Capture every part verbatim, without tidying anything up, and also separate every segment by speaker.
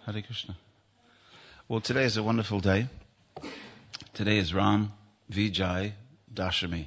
Speaker 1: Hare Krishna. Well, today is a wonderful day. Today is Ram Vijay Dashami.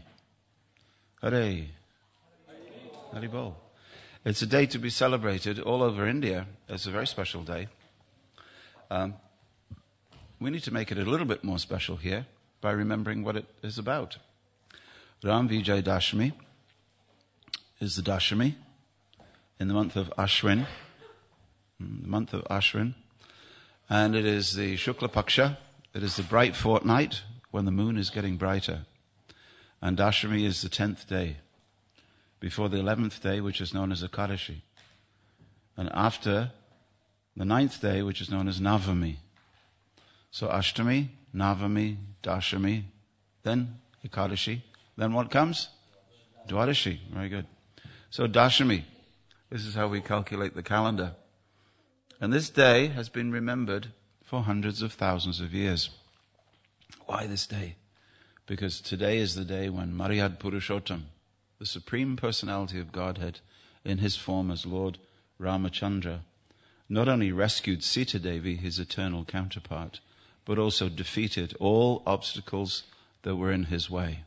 Speaker 1: Hare. Hare Bol. It's a day to be celebrated all over India. It's a very special day. Um, we need to make it a little bit more special here by remembering what it is about. Ram Vijay Dashami is the Dashami in the month of Ashwin, the month of Ashwin, and it is the Shukla Paksha. It is the bright fortnight when the moon is getting brighter, and Dashami is the tenth day before the eleventh day, which is known as Ekadashi, and after the ninth day, which is known as Navami. So Ashtami, Navami, Dashami, then Ekadashi, then what comes? Dwadashi. Very good. So Dashami, this is how we calculate the calendar. And this day has been remembered for hundreds of thousands of years. Why this day? Because today is the day when Maryad Purushottam, the Supreme Personality of Godhead, in his form as Lord Ramachandra, not only rescued Sita Devi, his eternal counterpart, but also defeated all obstacles that were in his way.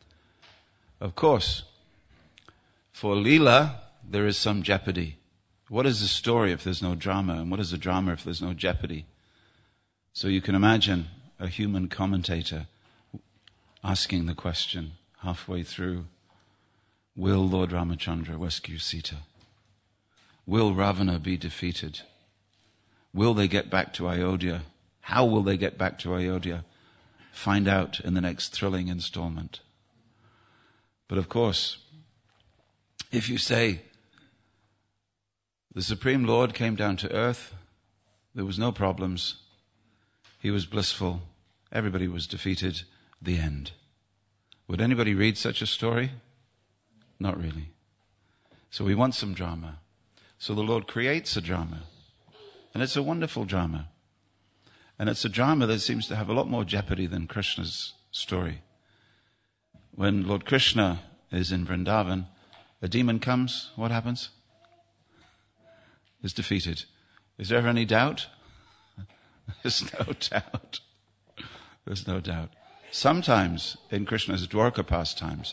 Speaker 1: Of course, for Leela, there is some jeopardy. What is the story if there's no drama? And what is the drama if there's no jeopardy? So you can imagine a human commentator asking the question halfway through, will Lord Ramachandra rescue Sita? Will Ravana be defeated? Will they get back to Ayodhya? How will they get back to Ayodhya? Find out in the next thrilling installment. But of course, if you say, the Supreme Lord came down to earth, there was no problems, he was blissful, everybody was defeated, the end. Would anybody read such a story? Not really. So we want some drama. So the Lord creates a drama. And it's a wonderful drama. And it's a drama that seems to have a lot more jeopardy than Krishna's story. When Lord Krishna is in Vrindavan, a demon comes, what happens? Is defeated. Is there ever any doubt? There's no doubt. There's no doubt. Sometimes in Krishna's Dwarka pastimes,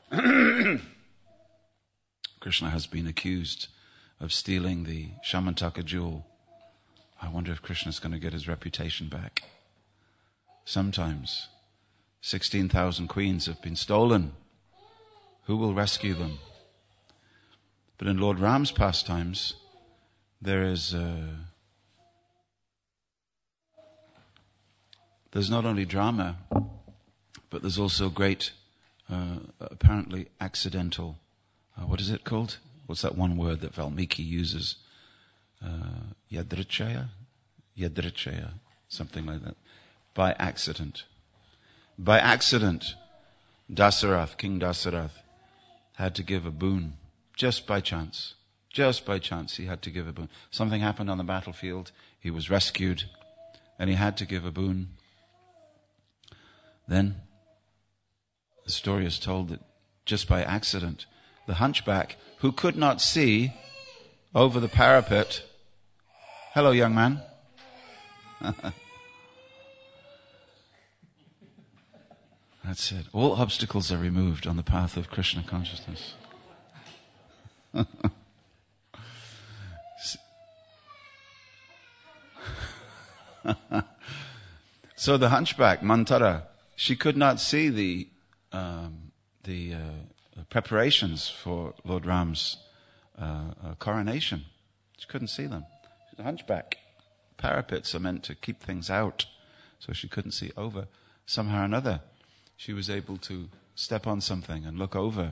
Speaker 1: Krishna has been accused of stealing the Shamantaka jewel. I wonder if Krishna's going to get his reputation back. Sometimes sixteen thousand queens have been stolen. Who will rescue them? But in Lord Ram's pastimes, there is uh, there's not only drama, but there's also great, uh, apparently accidental, uh, what is it called? What's that one word that Valmiki uses? Uh, yadrichaya? Yadrichaya, something like that. By accident. By accident, Dasarath, King Dasarath, had to give a boon, just by chance. Just by chance, he had to give a boon. Something happened on the battlefield, he was rescued, and he had to give a boon. Then, the story is told that just by accident, the hunchback, who could not see over the parapet, hello young man, that's it. All obstacles are removed on the path of Krishna consciousness. So the hunchback, Mantara, she could not see the um, the uh, preparations for Lord Ram's uh, uh, coronation. She couldn't see them. She's a hunchback. Parapets are meant to keep things out, so she couldn't see over. Somehow or another, she was able to step on something and look over.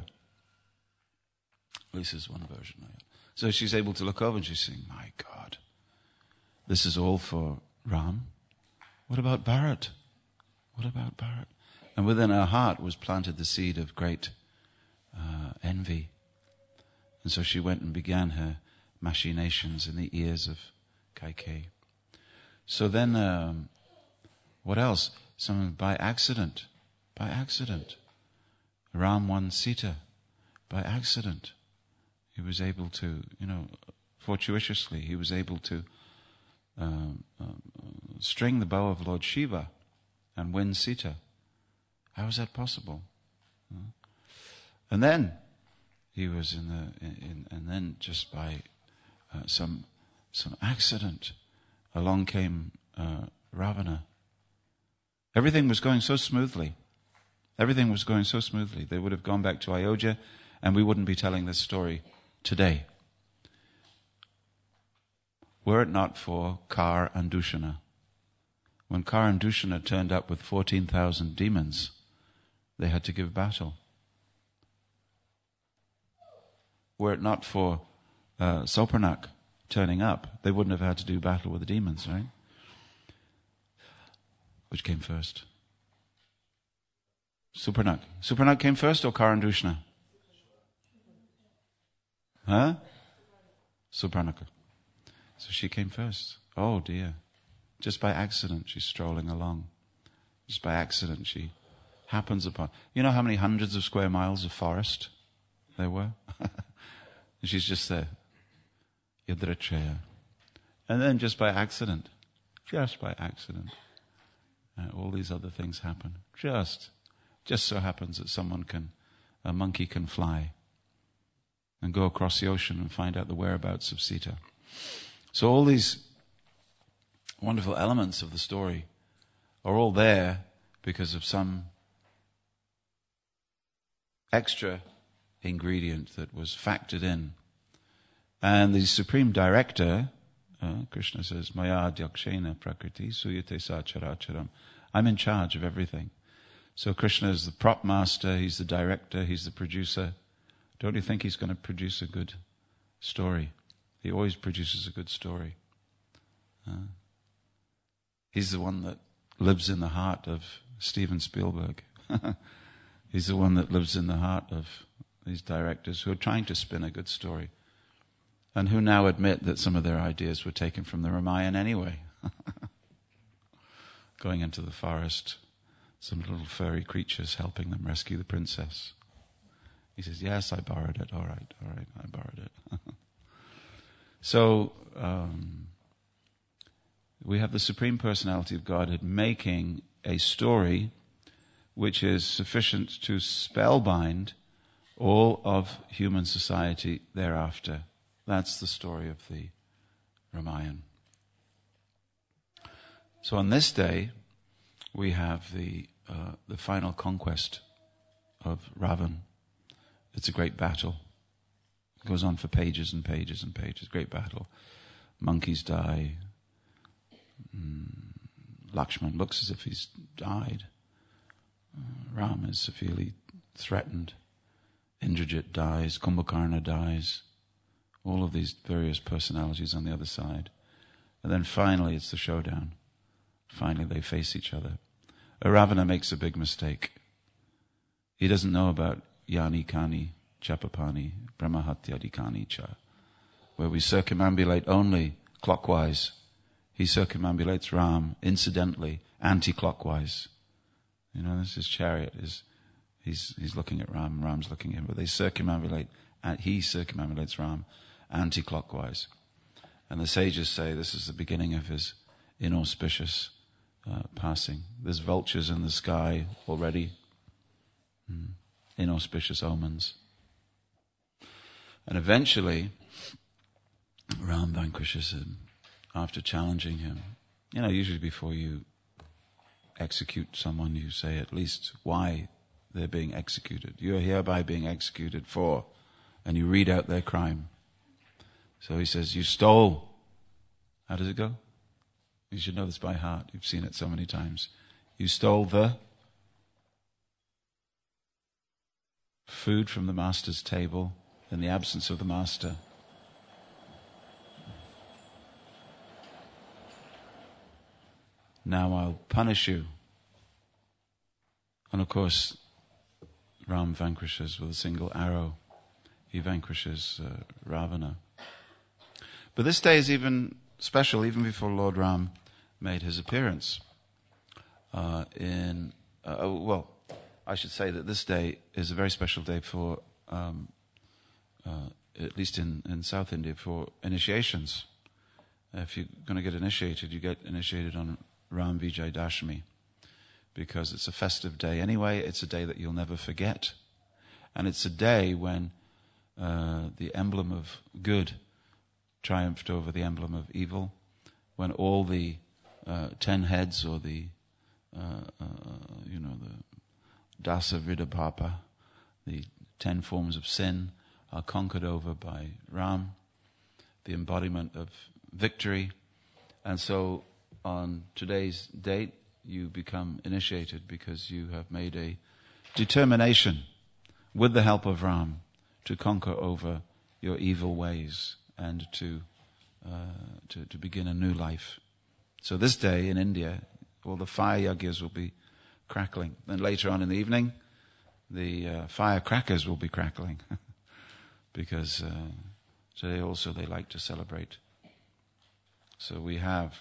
Speaker 1: This is one version of it. So she's able to look over and she's saying, my God, this is all for Ram. What about Bharat? What about Bharat? And within her heart was planted the seed of great uh, envy. And so she went and began her machinations in the ears of Kaikeyi. So then, um, what else? Someone by accident, by accident, Ram won Sita. By accident, he was able to, you know, fortuitously, he was able to um, uh, string the bow of Lord Shiva and win Sita. How is that possible? Uh, and then he was in the, in, in, and then just by uh, some some accident, along came uh, Ravana. Everything was going so smoothly. Everything was going so smoothly. They would have gone back to Ayodhya, and we wouldn't be telling this story today, were it not for Kar and Dushana. When Kar and Dushana turned up with fourteen thousand demons, they had to give battle. Were it not for uh, Soparnak turning up, they wouldn't have had to do battle with the demons, right? Which came first? Suparnak. Suparnak came first or Kar and Dushana? Huh? Suparnaka. So she came first. Oh dear. Just by accident she's strolling along. Just by accident she happens upon... You know how many hundreds of square miles of forest there were? And she's just there. Yadrachaya. And then just by accident, just by accident, uh, all these other things happen. Just, just so happens that someone can, a monkey can fly and go across the ocean and find out the whereabouts of Sita. So all these wonderful elements of the story are all there because of some extra ingredient that was factored in. And the Supreme Director, uh, Krishna says, Maya Adhyakshena Prakriti Suyate Sacharacharam. I'm in charge of everything. So Krishna is the prop master, he's the director, he's the producer. Don't you think he's going to produce a good story? He always produces a good story. Uh, he's the one that lives in the heart of Steven Spielberg. He's the one that lives in the heart of these directors who are trying to spin a good story and who now admit that some of their ideas were taken from the Ramayana anyway. Going into the forest, some little furry creatures helping them rescue the princess. He says, yes, I borrowed it. All right, all right, I borrowed it. So, um, we have the Supreme Personality of Godhead making a story which is sufficient to spellbind all of human society thereafter. That's the story of the Ramayana. So on this day, we have the uh, the final conquest of Ravan. It's a great battle. It goes on for pages and pages and pages. Great battle. Monkeys die. Mm, Lakshman looks as if he's died. Uh, Ram is severely threatened. Indrajit dies. Kumbhakarna dies. All of these various personalities on the other side. And then finally it's the showdown. Finally they face each other. Ravana makes a big mistake. He doesn't know about Yani Kani, Chapapani, Brahmahatyadikani Cha, where we circumambulate only clockwise. He circumambulates Ram incidentally, anti-clockwise. You know, this is chariot. Is he's he's looking at Ram, Ram's looking at him, but they circumambulate, and he circumambulates Ram anti-clockwise. And the sages say this is the beginning of his inauspicious uh, passing. There's vultures in the sky already. Mm. Inauspicious omens. And eventually, Ram vanquishes him after challenging him. You know, usually before you execute someone, you say at least why they're being executed. You are hereby being executed for, and you read out their crime. So he says, you stole. How does it go? You should know this by heart. You've seen it so many times. You stole the food from the master's table in the absence of the master. Now I'll punish you. And of course, Ram vanquishes with a single arrow. He vanquishes uh, Ravana. But this day is even special, even before Lord Ram made his appearance. Uh, in uh, oh, well, I should say that this day is a very special day for, um, uh, at least in, in South India, for initiations. if you're going to get initiated, you get initiated on Ram Vijay Dashami, because it's a festive day anyway. It's a day that you'll never forget. And it's a day when uh, the emblem of good triumphed over the emblem of evil, when all the uh, ten heads, or the, uh, uh, you know, the Dasa Vriddha Papa, the ten forms of sin, are conquered over by Ram, the embodiment of victory. And so on today's date, you become initiated because you have made a determination, with the help of Ram, to conquer over your evil ways and to uh, to, to begin a new life. So this day in India, all the fire yajnas will be crackling. Then later on in the evening, the uh, firecrackers will be crackling. Because uh, today also they like to celebrate. So we have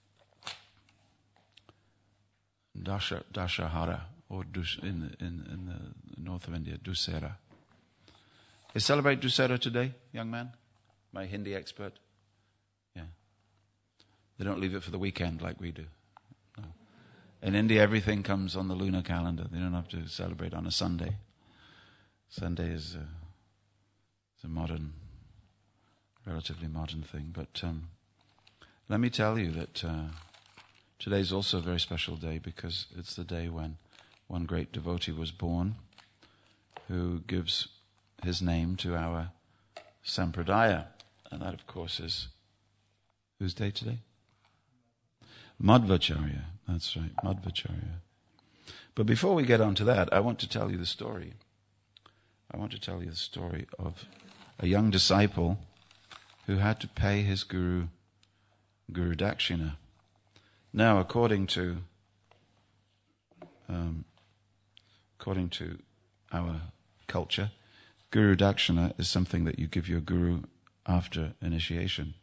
Speaker 1: Dasha, Dashahara, or dus, in, in, in the north of India, Dussehra. They celebrate Dussehra today, young man? My Hindi expert? Yeah. They don't leave it for the weekend like we do. No. In India, everything comes on the lunar calendar. They don't have to celebrate on a Sunday. Sunday is uh, it's a modern, relatively modern thing. But um, let me tell you that uh, today is also a very special day, because it's the day when one great devotee was born, who gives his name to our sampradaya. And that, of course, is whose day today? Madhvacharya. That's right, Madhvacharya. But before we get on to that, I want to tell you the story. I want to tell you the story of a young disciple who had to pay his guru, Guru Dakshina. Now, according to um, according to our culture, Guru Dakshina is something that you give your guru after initiation,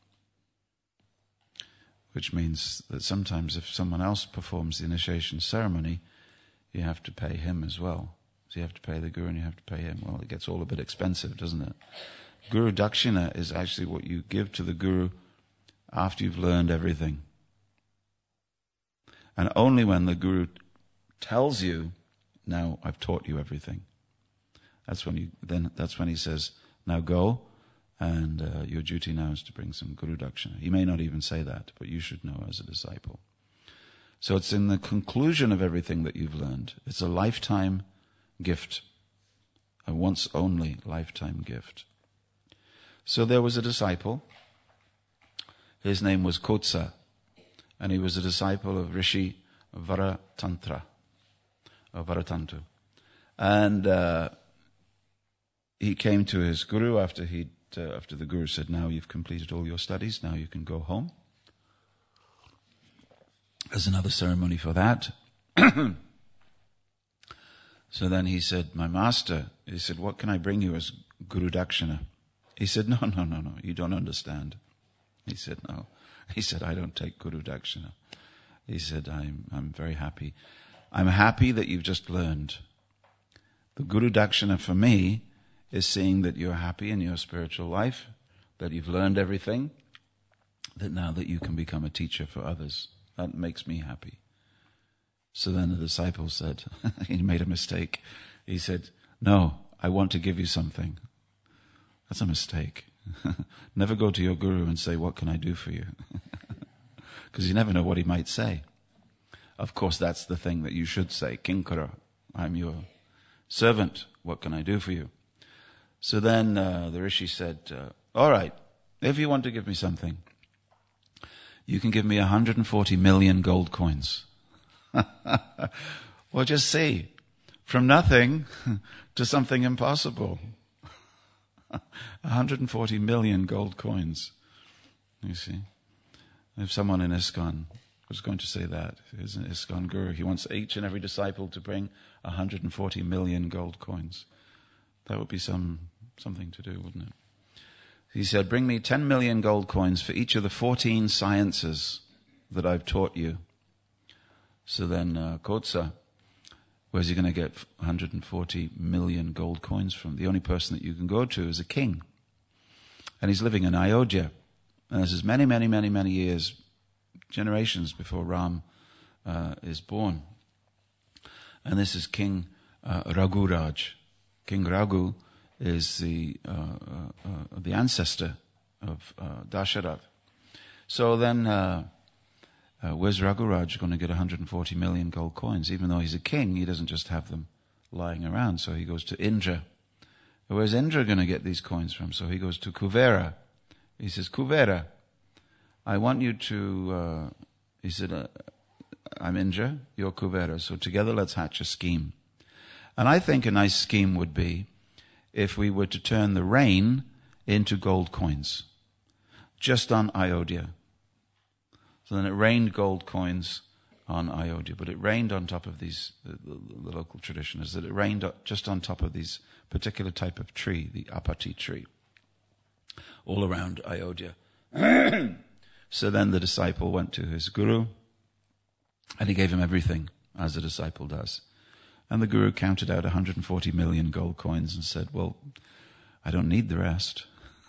Speaker 1: which means that sometimes if someone else performs the initiation ceremony, you have to pay him as well. So you have to pay the guru and you have to pay him. Well, it gets all a bit expensive, doesn't it? Guru Dakshina is actually what you give to the guru after you've learned everything. And only when the guru tells you, now I've taught you everything, that's when you then that's when he says, now go, and uh, your duty now is to bring some Guru Dakshina. He may not even say that, but you should know as a disciple. So it's in the conclusion of everything that you've learned. It's a lifetime gift, a once only lifetime gift. So there was a disciple. His name was Kotsa, and he was a disciple of Rishi Varatantra, or Varatantu. And uh, he came to his guru after he uh, after the guru said, now you've completed all your studies, now you can go home. There's another ceremony for that. So then he said, my master, he said, what can I bring you as Guru Dakshina? He said, no, no, no, no, you don't understand. He said, no. He said, I don't take Guru Dakshina. He said, I'm, I'm very happy. I'm happy that you've just learned. The Guru Dakshina for me is seeing that you're happy in your spiritual life, that you've learned everything, that now that you can become a teacher for others. That makes me happy. So then the disciple said, he made a mistake. He said, no, I want to give you something. That's a mistake. Never go to your guru and say, what can I do for you? Because you never know what he might say. Of course, that's the thing that you should say. Kinkara, I'm your servant. What can I do for you? So then uh, the Rishi said, uh, all right, if you want to give me something, you can give me one hundred forty million gold coins. Well, just see, from nothing to something impossible. one hundred forty million gold coins. You see, if someone in ISKCON was going to say that, he's an ISKCON guru, he wants each and every disciple to bring one hundred forty million gold coins. That would be some something to do, wouldn't it? He said, bring me ten million gold coins for each of the fourteen sciences that I've taught you. So then uh, Kotsa, where's he going to get one hundred forty million gold coins from? The only person that you can go to is a king. And he's living in Ayodhya. And this is many, many, many, many years, generations before Ram uh, is born. And this is King uh, Raghuraj. King Raghu is the uh, uh, uh, the ancestor of uh, Dasharath. So then, uh, uh, where's Raghuraj going to get one hundred forty million gold coins? Even though he's a king, he doesn't just have them lying around. So he goes to Indra. Where's Indra going to get these coins from? So he goes to Kuvera. He says, Kuvera, I want you to, uh, he said, uh, I'm Indra, you're Kuvera, so together let's hatch a scheme. And I think a nice scheme would be if we were to turn the rain into gold coins, just on Ayodhya. So then it rained gold coins on Ayodhya, but it rained on top of these, the, the, the local tradition is that it rained just on top of these particular type of tree, the apati tree, all around Ayodhya. So then the disciple went to his guru, and he gave him everything, as a disciple does. And the guru counted out one hundred forty million gold coins and said, well, I don't need the rest.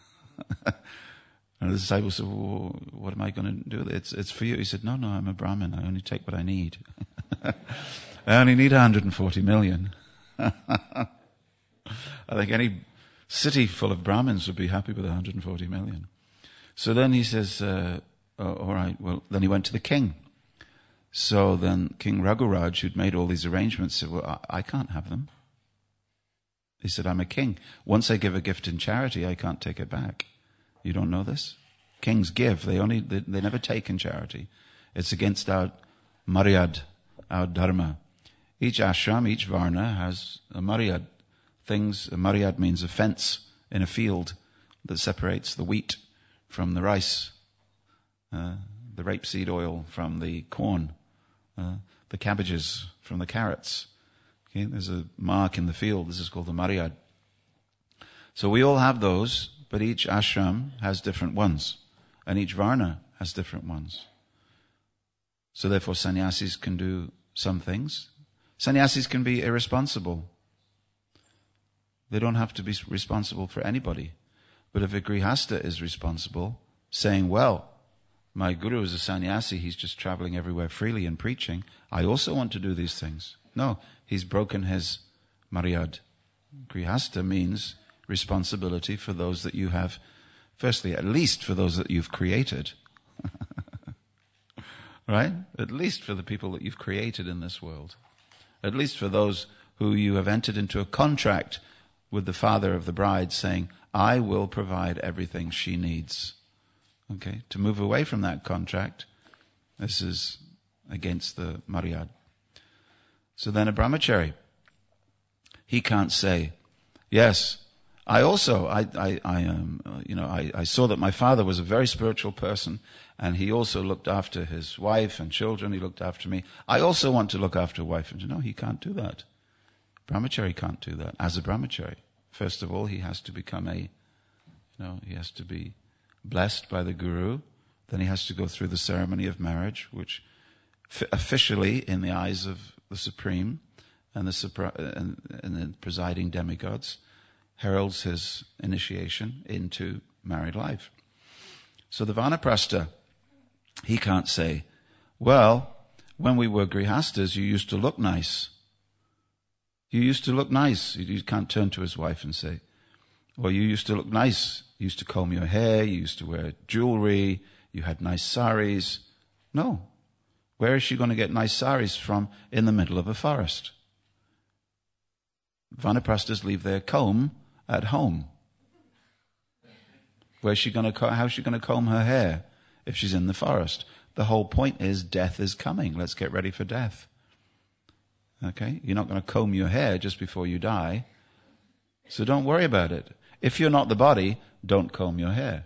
Speaker 1: And the disciple said, well, what am I going to do with it? It's, it's for you. He said, no, no, I'm a Brahmin. I only take what I need. I only need one hundred forty million. I think any city full of Brahmins would be happy with one hundred forty million. So then he says, uh, oh, all right, well, then he went to the king. So then King Raghuraj, who'd made all these arrangements, said, well, I, I can't have them. He said, I'm a king. Once I give a gift in charity, I can't take it back. You don't know this? Kings give. They only, they, they never take in charity. It's against our maryad, our dharma. Each ashram, each varna has a maryad. Things, a maryad means a fence in a field that separates the wheat from the rice, uh, the rapeseed oil from the corn, uh, the cabbages from the carrots. Okay, there's a mark in the field. This is called the maryad. So we all have those, but each ashram has different ones, and each varna has different ones. So therefore sannyasis can do some things. Sannyasis can be irresponsible. They don't have to be responsible for anybody. But if a grihasta is responsible, saying, well, my guru is a sannyasi, he's just traveling everywhere freely and preaching, I also want to do these things. No, he's broken his maryad. Grihasta means responsibility for those that you have, firstly, at least for those that you've created. Right? At least for the people that you've created in this world. At least for those who you have entered into a contract with the father of the bride saying, I will provide everything she needs. Okay? To move away from that contract, this is against the maryad. So then a brahmachari, he can't say, yes, I also, I, I, I um, uh, you know, I, I saw that my father was a very spiritual person, and he also looked after his wife and children. He looked after me. I also want to look after a wife and children. No, he can't do that. Brahmachari can't do that. As a brahmachari, first of all, he has to become a, you know, he has to be blessed by the guru. Then he has to go through the ceremony of marriage, which f- officially, in the eyes of the Supreme and the, supra- and, and the presiding demigods, heralds his initiation into married life. So the vanaprastha, he can't say, well, when we were grihastas, you used to look nice. You used to look nice. You can't turn to his wife and say, well, you used to look nice. You used to comb your hair. You used to wear jewelry. You had nice saris. No. Where is she going to get nice saris from in the middle of a forest? Vanaprasthas leave their comb at home. Where's she going to, how's she going to comb her hair if she's in the forest? The whole point is death is coming. Let's get ready for death. Okay? You're not going to comb your hair just before you die. So don't worry about it. If you're not the body, don't comb your hair.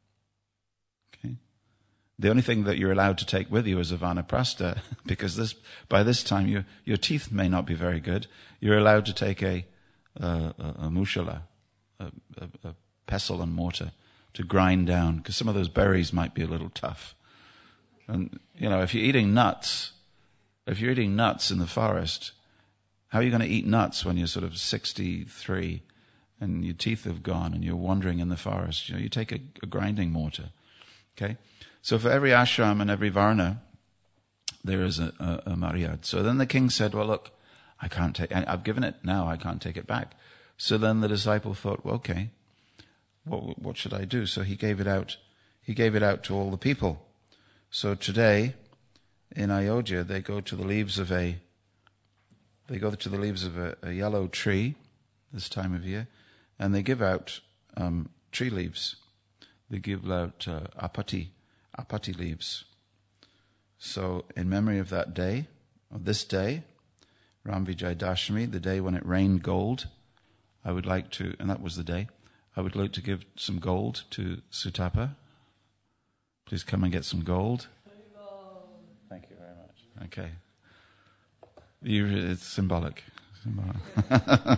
Speaker 1: Okay? The only thing that you're allowed to take with you is a vanaprastha, because this, by this time your, your teeth may not be very good. You're allowed to take a, uh, a, a mushala, a, a, a pestle and mortar to grind down, because some of those berries might be a little tough. And, you know, if you're eating nuts, if you're eating nuts in the forest, how are you going to eat nuts when you're sort of sixty-three and your teeth have gone and you're wandering in the forest? You know, you take a, a grinding mortar Okay? So for every ashram and every varna, there is a, a, a Maryad. So then the king said, well, look, I can't take, I've given it now, I can't take it back. So then the disciple thought, well, okay, what, what should I do? So he gave it out, he gave it out to all the people. So today, in Ayodhya, they go to the leaves of a, they go to the leaves of a, a yellow tree this time of year, and they give out um, tree leaves. They give out uh, apati, apati leaves. So in memory of that day, of this day, Ram Vijay Dashami, the day when it rained gold, I would like to, and that was the day, I would like to give some gold to Sutapa. Please come and get some gold. Thank you very much. Okay. You, it's symbolic. symbolic.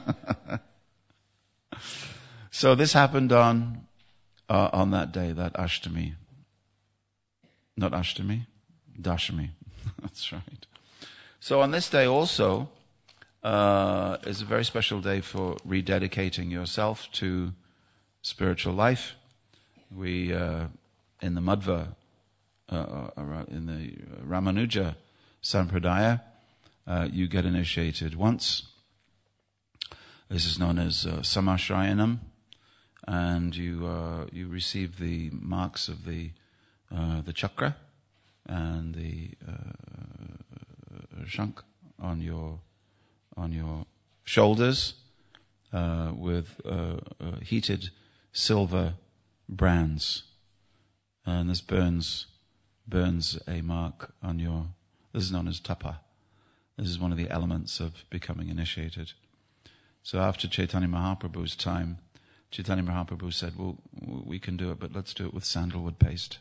Speaker 1: So this happened on uh, on that day, that Ashtami. Not Ashtami, Dashami. That's right. So on this day also uh, is a very special day for rededicating yourself to spiritual life. We, uh, in the Madhva, uh, in the Ramanuja Sampradaya, uh, you get initiated once. This is known as uh, Samashrayanam, and you uh, you receive the marks of the uh, the chakra and the uh, shank on your on your shoulders uh, with uh, uh, heated silver brands, and this burns burns a mark on your. This is known as tapa. This is one of the elements of becoming initiated. So after Chaitanya Mahaprabhu's time, Chaitanya Mahaprabhu said, well, we can do it, but let's do it with sandalwood paste.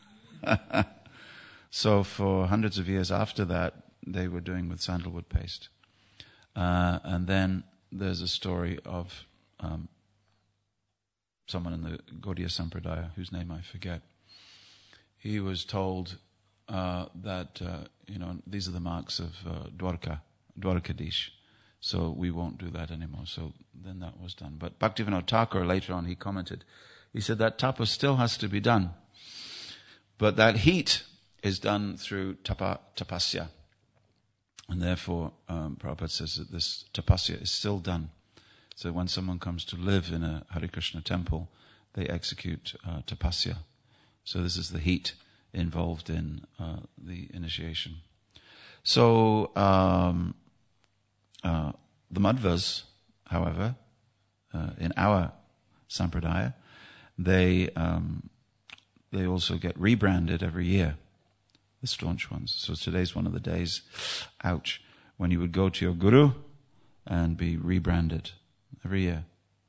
Speaker 1: So for hundreds of years after that, they were doing with sandalwood paste. Uh, and then there's a story of um, someone in the Gaudiya Sampradaya, whose name I forget. He was told uh, that, uh, you know, these are the marks of uh, Dwarka, Dwarkadish. So we won't do that anymore. So then that was done. But Bhaktivinoda Thakur, later on, he commented, he said that tapa still has to be done. But that heat is done through tapa, tapasya. And therefore, um, Prabhupada says that this tapasya is still done. So when someone comes to live in a Hare Krishna temple, they execute uh, tapasya. So this is the heat involved in uh, the initiation. So, um, Uh, the Madhvas, however, uh, in our Sampradaya, they um, they also get rebranded every year, the staunch ones. So today's one of the days, ouch, when you would go to your guru and be rebranded every year.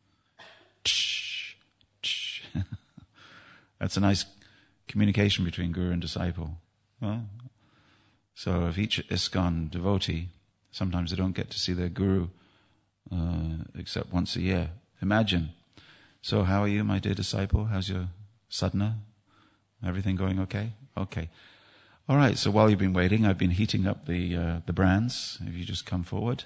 Speaker 1: That's a nice communication between guru and disciple. Well, so if each ISKCON devotee, sometimes they don't get to see their guru uh, except once a year. Imagine. So how are you, my dear disciple? How's your sadhana? Everything going okay? Okay. All right, so while you've been waiting, I've been heating up the uh, the brands. If you just come forward.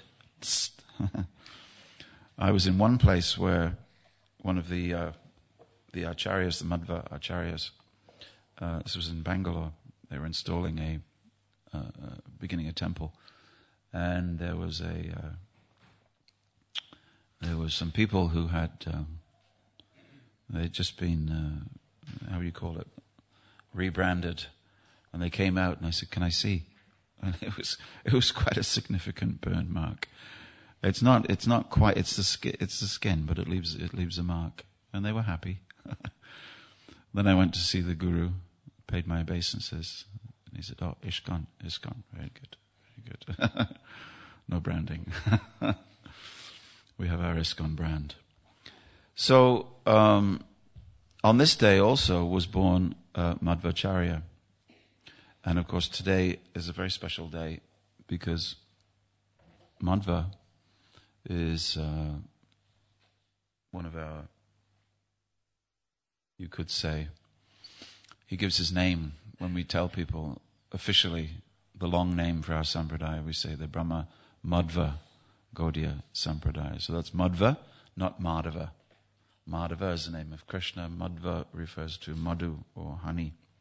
Speaker 1: I was in one place where one of the uh, the acharyas, the Madhva acharyas, uh, this was in Bangalore, they were installing a, uh, uh, beginning a temple. And there was a, uh, there was some people who had, um, they'd just been, uh, how do you call it, rebranded, and they came out, and I said, "Can I see?" And it was, it was quite a significant burn mark. It's not, it's not quite, it's the skin, it's the skin, but it leaves, it leaves a mark, and they were happy. Then I went to see the guru, paid my obeisances, and he said, "Oh, ISKCON, ISKCON, very good." Good. No branding. We have our ISKCON brand. So, um, on this day also was born uh, Madhvacharya. And of course today is a very special day because Madhva is uh, one of our, you could say, he gives his name when we tell people officially the long name for our Sampradaya. We say the Brahma Madhva Gaudiya Sampradaya. So that's Madhva, not Madhava. Madhava is the name of Krishna. Madhva refers to Madhu or honey.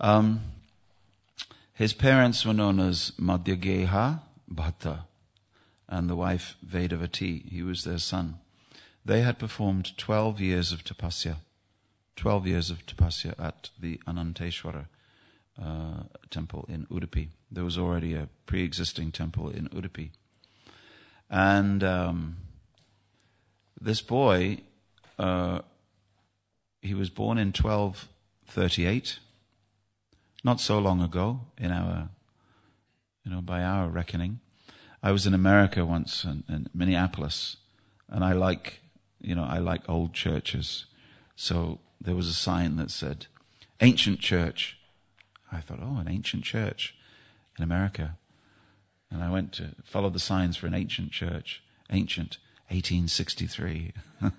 Speaker 1: Um, his parents were known as Madhyageha Bhatta and the wife Vedavati. He was their son. They had performed twelve years of tapasya, twelve years of tapasya at the Ananteshwara uh, temple in Udupi. There was already a pre-existing temple in Udupi. And um, this boy, uh, he was born in twelve thirty-eight, not so long ago in our, you know, by our reckoning. I was in America once, in, in Minneapolis, and I like, you know, I like old churches. So there was a sign that said, ancient church. I thought, oh, an ancient church in America. And I went to follow the signs for an ancient church. Ancient, eighteen sixty-three.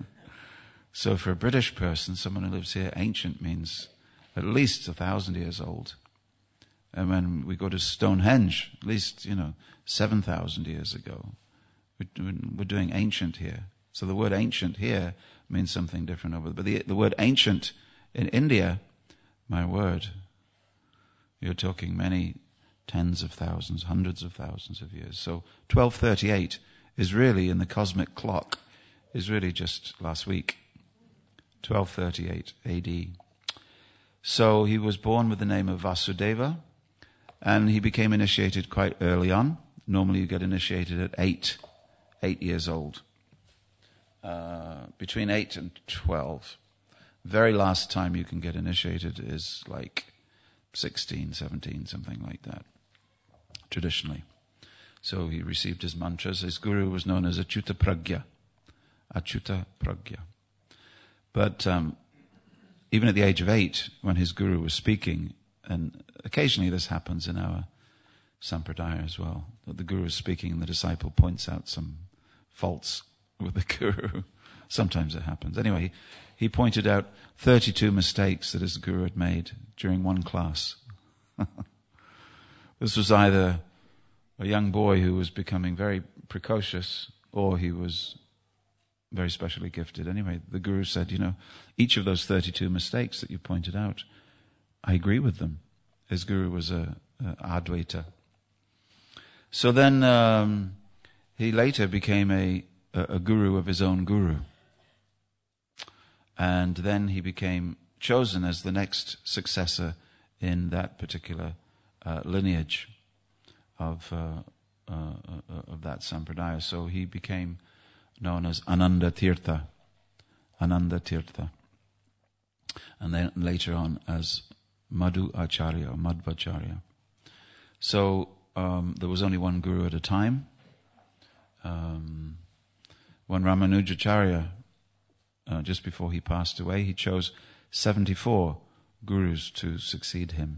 Speaker 1: So for a British person, someone who lives here, ancient means at least a thousand years old. And when we go to Stonehenge, at least, you know, seven thousand years ago. We're doing ancient here. So the word ancient here means something different over there. But the, the word ancient in India, my word, you're talking many tens of thousands, hundreds of thousands of years. So twelve thirty-eight is really, in the cosmic clock, is really just last week. twelve thirty-eight A D. So he was born with the name of Vasudeva, and he became initiated quite early on. Normally you get initiated at eight, eight years old. Uh, between eight and twelve. Very last time you can get initiated is like sixteen, seventeen, something like that, traditionally. So he received his mantras. His guru was known as Achyuta Pragya. Achyuta Pragya. But um, even at the age of eight, when his guru was speaking, and occasionally this happens in our sampradaya as well, that the guru is speaking and the disciple points out some faults with the guru. Sometimes it happens. Anyway, he pointed out thirty-two mistakes that his guru had made during one class. This was either a young boy who was becoming very precocious, or he was very specially gifted. Anyway, the guru said, you know, each of those thirty-two mistakes that you pointed out, I agree with them. His guru was a, a Advaita. So then um, he later became a, a, a guru of his own guru. And then he became chosen as the next successor in that particular uh, lineage of uh, uh, uh, of that sampradaya. So he became known as Ananda Tirtha, Ananda Tirtha, and then later on as Madhu Acharya or Madhvacharya. So um, there was only one guru at a time. Um, when Ramanujacharya, uh, just before he passed away, he chose seventy-four gurus to succeed him.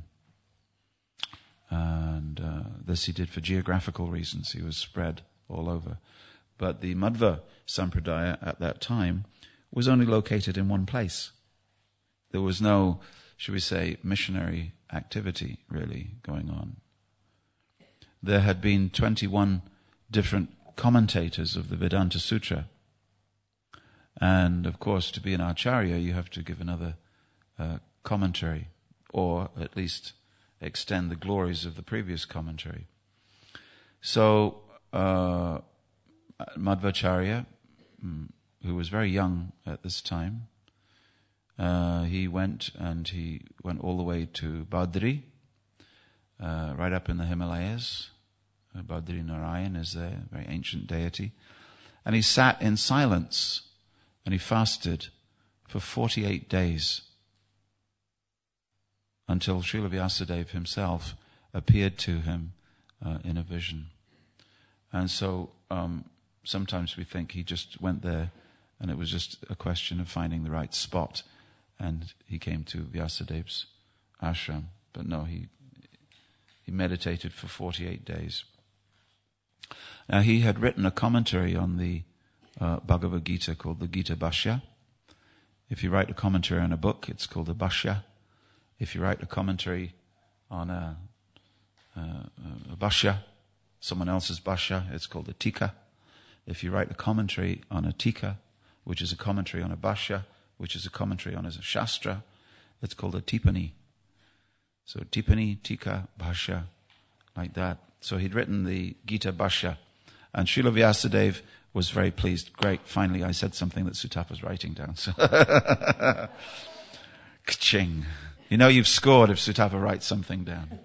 Speaker 1: And uh, this he did for geographical reasons. He was spread all over. But the Madhva Sampradaya at that time was only located in one place. There was no, should we say, missionary activity really going on. There had been twenty-one different commentators of the Vedanta Sutra. And of course, to be an Acharya, you have to give another uh, commentary, or at least extend the glories of the previous commentary. So, uh, Madhvacharya, who was very young at this time, uh, he went and he went all the way to Badri, uh, right up in the Himalayas. Uh, Badri Narayan is there, a very ancient deity. And he sat in silence and he fasted for forty-eight days until Srila Vyasadeva himself appeared to him uh, in a vision. And so um, sometimes we think he just went there and it was just a question of finding the right spot, and he came to Vyasadev's ashram. But no, he he meditated for forty-eight days. Now he had written a commentary on the uh, Bhagavad Gita called the Gita Bhashya. If you write a commentary on a book, it's called a Bhashya. If you write a commentary on a, a, a Bhashya, someone else's Bhashya, it's called a Tika. If you write a commentary on a Tika, which is a commentary on a Bhashya, which is a commentary on a Shastra, it's called a Tipani. So Tipani, Tika, Bhashya, like that. So he'd written the Gita Bhashya. And Srila Vyasadeva was very pleased. Great, finally I said something that Sutapa's writing down. So Ka-ching. You know you've scored if Sutapa writes something down.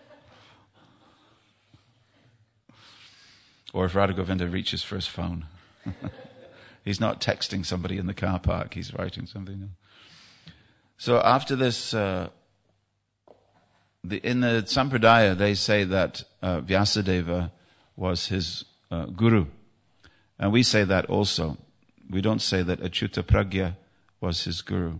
Speaker 1: Or if Radha Govinda reaches for his phone. He's not texting somebody in the car park, he's writing something. So after this, uh, the, in the Sampradaya, they say that uh, Vyasadeva was his uh, guru. And we say that also. We don't say that Achyuta Pragya was his guru.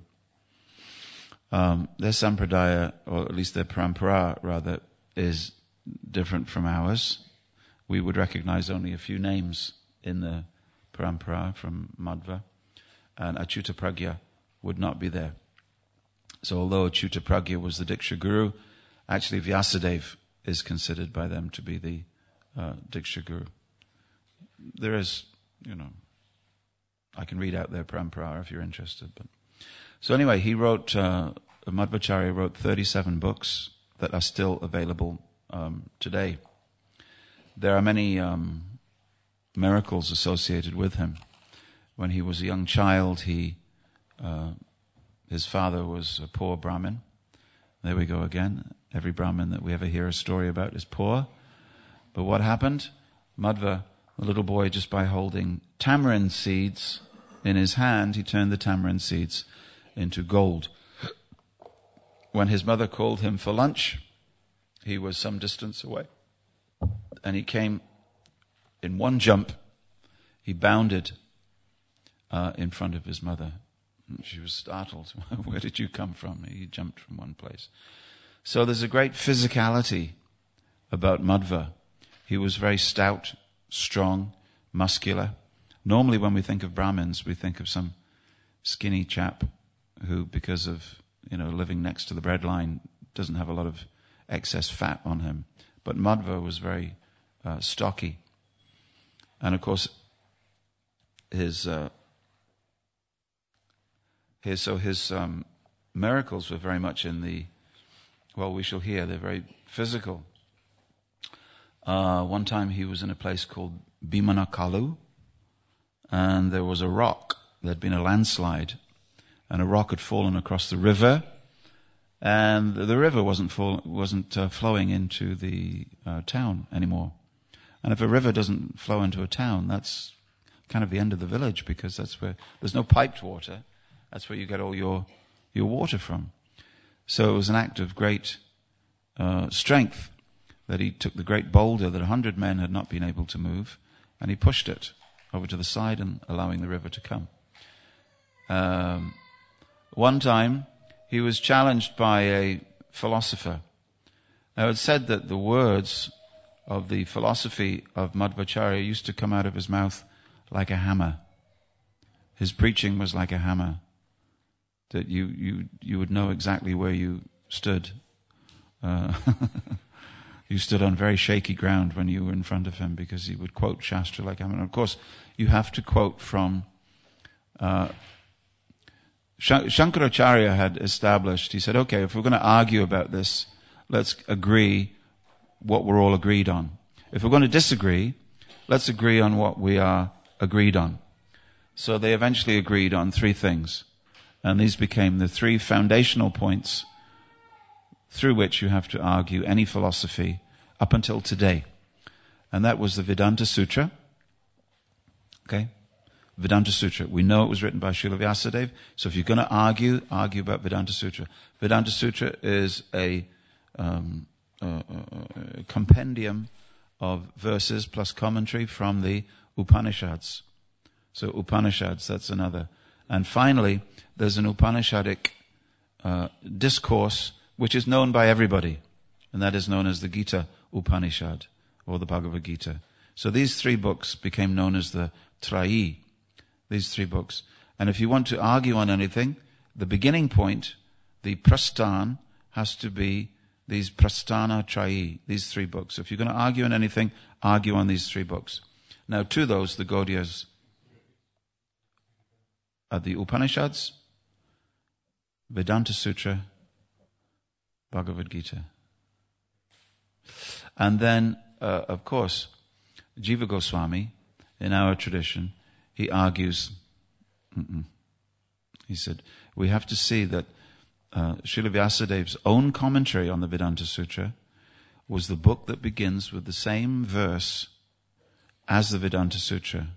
Speaker 1: Um, their Sampradaya, or at least their Parampara, rather, is different from ours. We would recognize only a few names in the Parampara from Madhva, and Achyuta Pragya would not be there. So although Achyuta Pragya was the Diksha Guru, actually Vyasadeva is considered by them to be the uh, Diksha Guru. There is, you know, I can read out their Parampara if you're interested. But so anyway, he wrote, uh, Madhvacharya wrote thirty-seven books that are still available um, today. There are many um, miracles associated with him. When he was a young child, he, uh, his father was a poor Brahmin. There we go again. Every Brahmin that we ever hear a story about is poor. But what happened? Madhva, the little boy, just by holding tamarind seeds in his hand, he turned the tamarind seeds into gold. When his mother called him for lunch, he was some distance away. And he came in one jump. He bounded uh, in front of his mother. She was startled. Where did you come from? He jumped from one place. So there's a great physicality about Madhva. He was very stout, strong, muscular. Normally when we think of Brahmins, we think of some skinny chap who, because of, you know, living next to the breadline, doesn't have a lot of excess fat on him. But Madhva was very uh, stocky. And of course, his, uh, his so his um, miracles were very much in the, well, we shall hear, they're very physical. Uh, one time he was in a place called Bhimanakalu, and there was a rock. There had been a landslide, and a rock had fallen across the river, and the river wasn't fall, wasn't uh, flowing into the uh, town anymore. And if a river doesn't flow into a town, that's kind of the end of the village, because that's where there's no piped water. That's where you get all your your water from. So it was an act of great uh, strength that he took the great boulder that a hundred men had not been able to move, and he pushed it over to the side and allowing the river to come. Um, one time, he was challenged by a philosopher. Now it's said that the words of the philosophy of Madhvacharya used to come out of his mouth like a hammer. His preaching was like a hammer, that you you you would know exactly where you stood. Uh, you stood on very shaky ground when you were in front of him, because he would quote Shastra like a hammer. And of course, you have to quote from... Uh, Shankaracharya had established, he said, okay, if we're going to argue about this, let's agree what we're all agreed on. If we're going to disagree, let's agree on what we are agreed on. So they eventually agreed on three things. And these became the three foundational points through which you have to argue any philosophy up until today. And that was the Vedanta Sutra. Okay? Vedanta Sutra. We know it was written by Srila Vyasadeva. So if you're going to argue, argue about Vedanta Sutra. Vedanta Sutra is a, um, a, a compendium of verses plus commentary from the Upanishads. So Upanishads, that's another. And finally, there's an Upanishadic uh, discourse which is known by everybody. And that is known as the Gita Upanishad, or the Bhagavad Gita. So these three books became known as the Trayi. These three books. And if you want to argue on anything, the beginning point, the prastan, has to be these prasthana trayi, these three books. If you're going to argue on anything, argue on these three books. Now, to those, the Gaudiyas are the Upanishads, Vedanta Sutra, Bhagavad Gita. And then, uh, of course, Jiva Goswami, in our tradition, he argues, mm-mm. he said, we have to see that uh, Srila Vyasadev's own commentary on the Vedanta Sutra was the book that begins with the same verse as the Vedanta Sutra.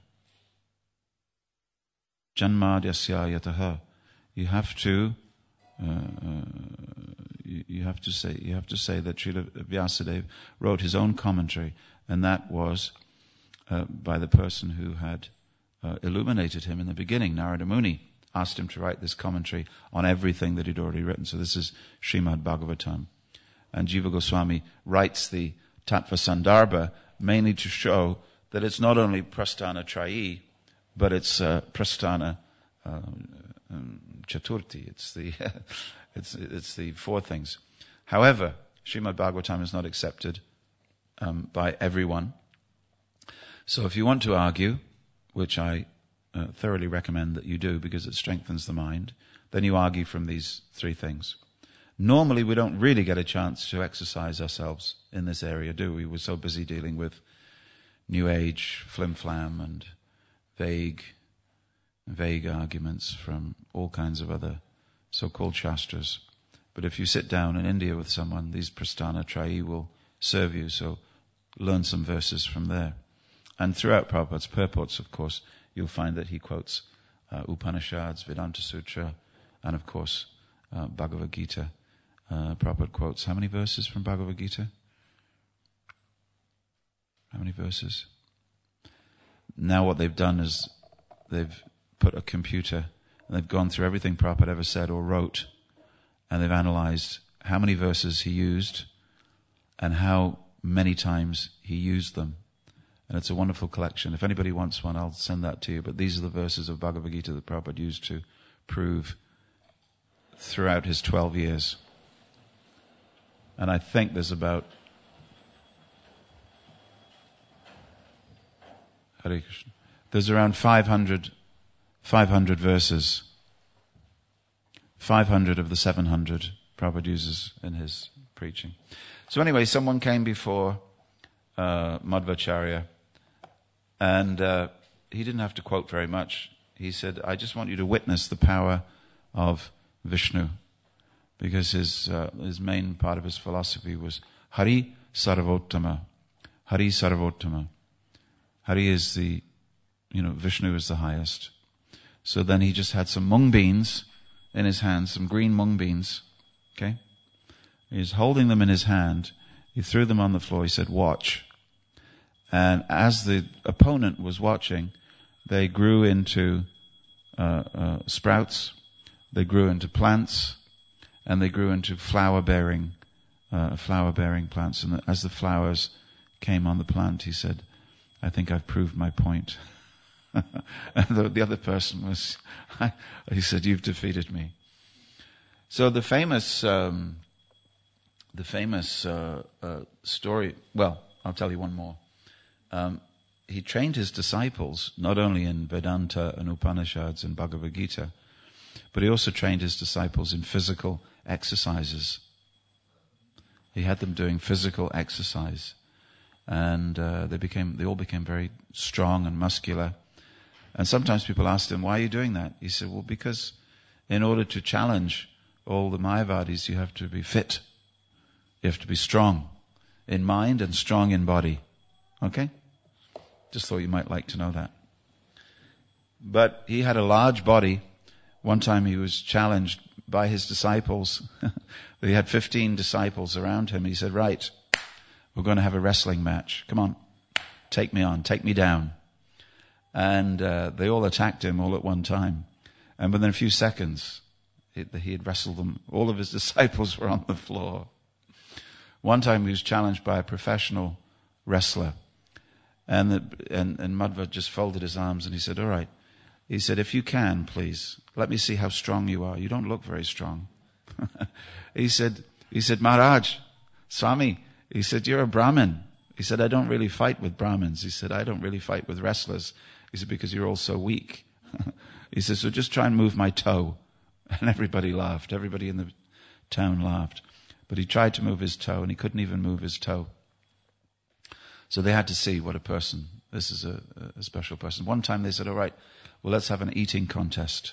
Speaker 1: Janmadyasya yataha. You have to, uh, uh, you, you have to say, you have to say that Srila Vyasadeva wrote his own commentary, and that was uh, by the person who had uh, illuminated him in the beginning. Narada Muni asked him to write this commentary on everything that he'd already written. So this is Srimad Bhagavatam. And Jiva Goswami writes the Tattva Sandarbha mainly to show that it's not only Prasthana Trayi, but it's uh, Prasthana uh, um, Chaturthi. It's the it's it's the four things. However, Srimad Bhagavatam is not accepted um, by everyone. So if you want to argue, which I uh, thoroughly recommend that you do because it strengthens the mind, then you argue from these three things. Normally, we don't really get a chance to exercise ourselves in this area, do we? We're so busy dealing with New Age flim-flam and vague, vague arguments from all kinds of other so-called shastras. But if you sit down in India with someone, these Prasthana Trayi will serve you, so learn some verses from there. And throughout Prabhupada's purports, of course, you'll find that he quotes uh, Upanishads, Vedanta Sutra, and of course, uh, Bhagavad Gita. Uh, Prabhupada quotes how many verses from Bhagavad Gita? How many verses? Now what they've done is they've put a computer and they've gone through everything Prabhupada ever said or wrote, and they've analyzed how many verses he used and how many times he used them. And it's a wonderful collection. If anybody wants one, I'll send that to you. But these are the verses of Bhagavad Gita that Prabhupada used to prove throughout his twelve years. And I think there's about, Hare Krishna, there's around five hundred, five hundred verses. five hundred of the seven hundred Prabhupada uses in his preaching. So anyway, someone came before uh, Madhvacharya, and uh, he didn't have to quote very much. He said, I just want you to witness the power of Vishnu. Because his uh, his main part of his philosophy was Hari Sarvottama. Hari Sarvottama. Hari is the, you know, Vishnu is the highest. So then he just had some mung beans in his hand, some green mung beans. Okay? He's holding them in his hand. He threw them on the floor. He said, watch. And as the opponent was watching, they grew into uh, uh, sprouts. They grew into plants. And they grew into flower-bearing, uh, flower-bearing plants. And as the flowers came on the plant, he said, I think I've proved my point. And the, the other person was, he said, you've defeated me. So the famous, um, the famous uh, uh, story, well, I'll tell you one more. Um, he trained his disciples, not only in Vedanta and Upanishads and Bhagavad Gita, but he also trained his disciples in physical exercises. He had them doing physical exercise, and uh, they became they all became very strong and muscular. And sometimes people asked him, why are you doing that? He said, well, because in order to challenge all the Mayavadis, you have to be fit. You have to be strong in mind and strong in body. Okay? Just thought you might like to know that. But he had a large body. One time he was challenged by his disciples. He had fifteen disciples around him. He said, right, we're going to have a wrestling match. Come on, take me on, take me down. And uh, they all attacked him all at one time. And within a few seconds, it, he had wrestled them. All of his disciples were on the floor. One time he was challenged by a professional wrestler. And, the, and, and Madhva just folded his arms and he said, all right. He said, if you can, please, let me see how strong you are. You don't look very strong. he said, he said, Maharaj, Swami, he said, you're a Brahmin. He said, I don't really fight with Brahmins. He said, I don't really fight with wrestlers. He said, because you're all so weak. He said, so just try and move my toe. And everybody laughed. Everybody in the town laughed. But he tried to move his toe, and he couldn't even move his toe. So they had to see what a person, this is a, a special person. One time they said, all right, well, let's have an eating contest.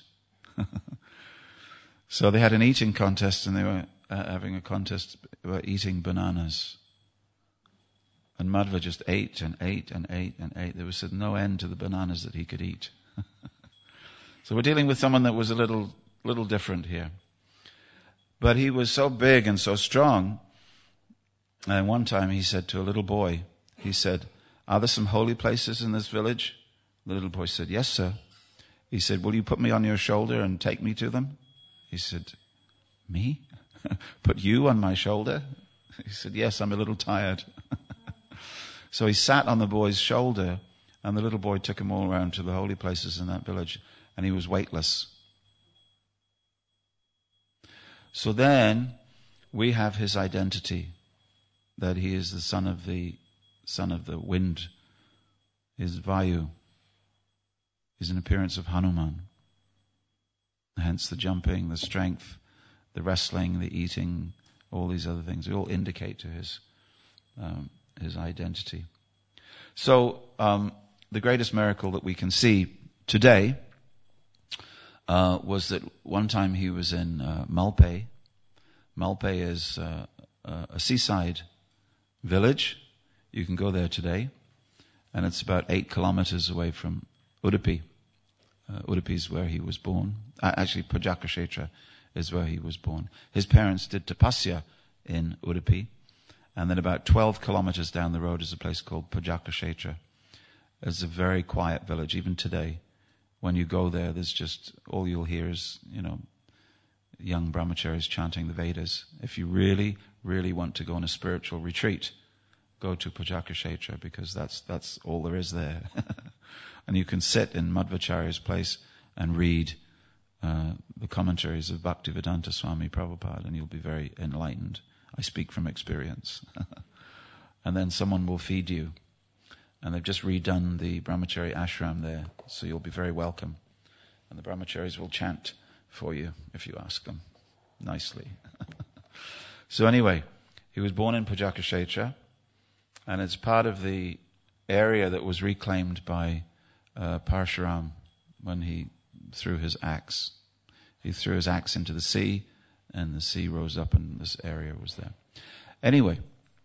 Speaker 1: So they had an eating contest, and they were uh, having a contest about eating bananas. And Madhva just ate and ate and ate and ate. There was no end to the bananas that he could eat. So we're dealing with someone that was a little, little different here. But he was so big and so strong. And one time he said to a little boy, he said, are there some holy places in this village? The little boy said, yes, sir. He said, will you put me on your shoulder and take me to them? He said, me? Put you on my shoulder? He said, yes, I'm a little tired. So he sat on the boy's shoulder, and the little boy took him all around to the holy places in that village, and he was weightless. So then we have his identity, that he is the son of the son of the wind, is Vayu, is an appearance of Hanuman. Hence the jumping, the strength, the wrestling, the eating, all these other things, they all indicate to his um, his identity. So um, the greatest miracle that we can see today uh, was that one time he was in uh, Malpe. Malpe is uh, a seaside village. You can go there today, and it's about eight kilometers away from Udupi. Uh, Udupi is where he was born. Uh, actually, Pajakakshetra is where he was born. His parents did tapasya in Udupi, and then about twelve kilometers down the road is a place called Pajakakshetra. It's a very quiet village. Even today, when you go there, there's just, all you'll hear is, you know, young brahmacharis chanting the Vedas. If you really, really want to go on a spiritual retreat, go to Pajakakshetra, because that's that's all there is there. And you can sit in Madhvacharya's place and read uh, the commentaries of Bhaktivedanta Swami Prabhupada, and you'll be very enlightened. I speak from experience. And then someone will feed you. And they've just redone the Brahmachari ashram there, so you'll be very welcome. And the Brahmacharis will chant for you if you ask them nicely. So anyway, he was born in Pajakakshetra, and it's part of the area that was reclaimed by uh, Parshuram when he threw his axe. He threw his axe into the sea, and the sea rose up, and this area was there. Anyway,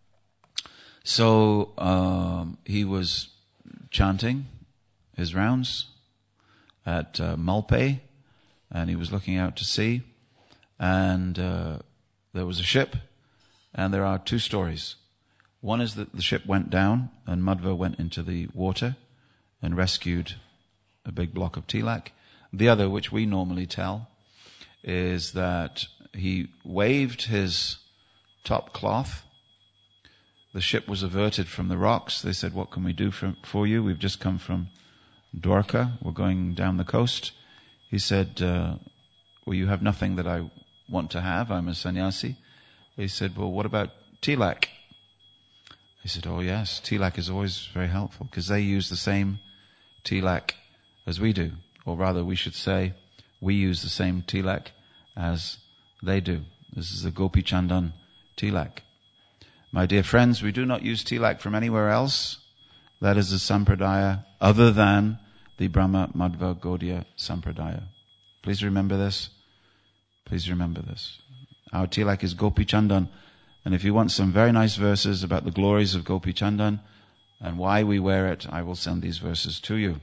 Speaker 1: so um, he was chanting his rounds at uh, Malpe, and he was looking out to sea, and uh, there was a ship, and there are two stories. One is that the ship went down, and Madhva went into the water and rescued a big block of tilak. The other, which we normally tell, is that he waved his top cloth. The ship was averted from the rocks. They said, what can we do for, for you? We've just come from Dwarka. We're going down the coast. He said, uh, well, you have nothing that I want to have. I'm a sannyasi. He said, well, what about tilak? He said, oh yes, tilak is always very helpful, because they use the same tilak as we do. Or rather, we should say, we use the same tilak as they do. This is the Gopi Chandan tilak. My dear friends, we do not use tilak from anywhere else. That is a sampradaya other than the Brahma Madhva Gaudiya sampradaya. Please remember this. Please remember this. Our tilak is Gopi Chandan. And if you want some very nice verses about the glories of Gopi Chandan and why we wear it, I will send these verses to you.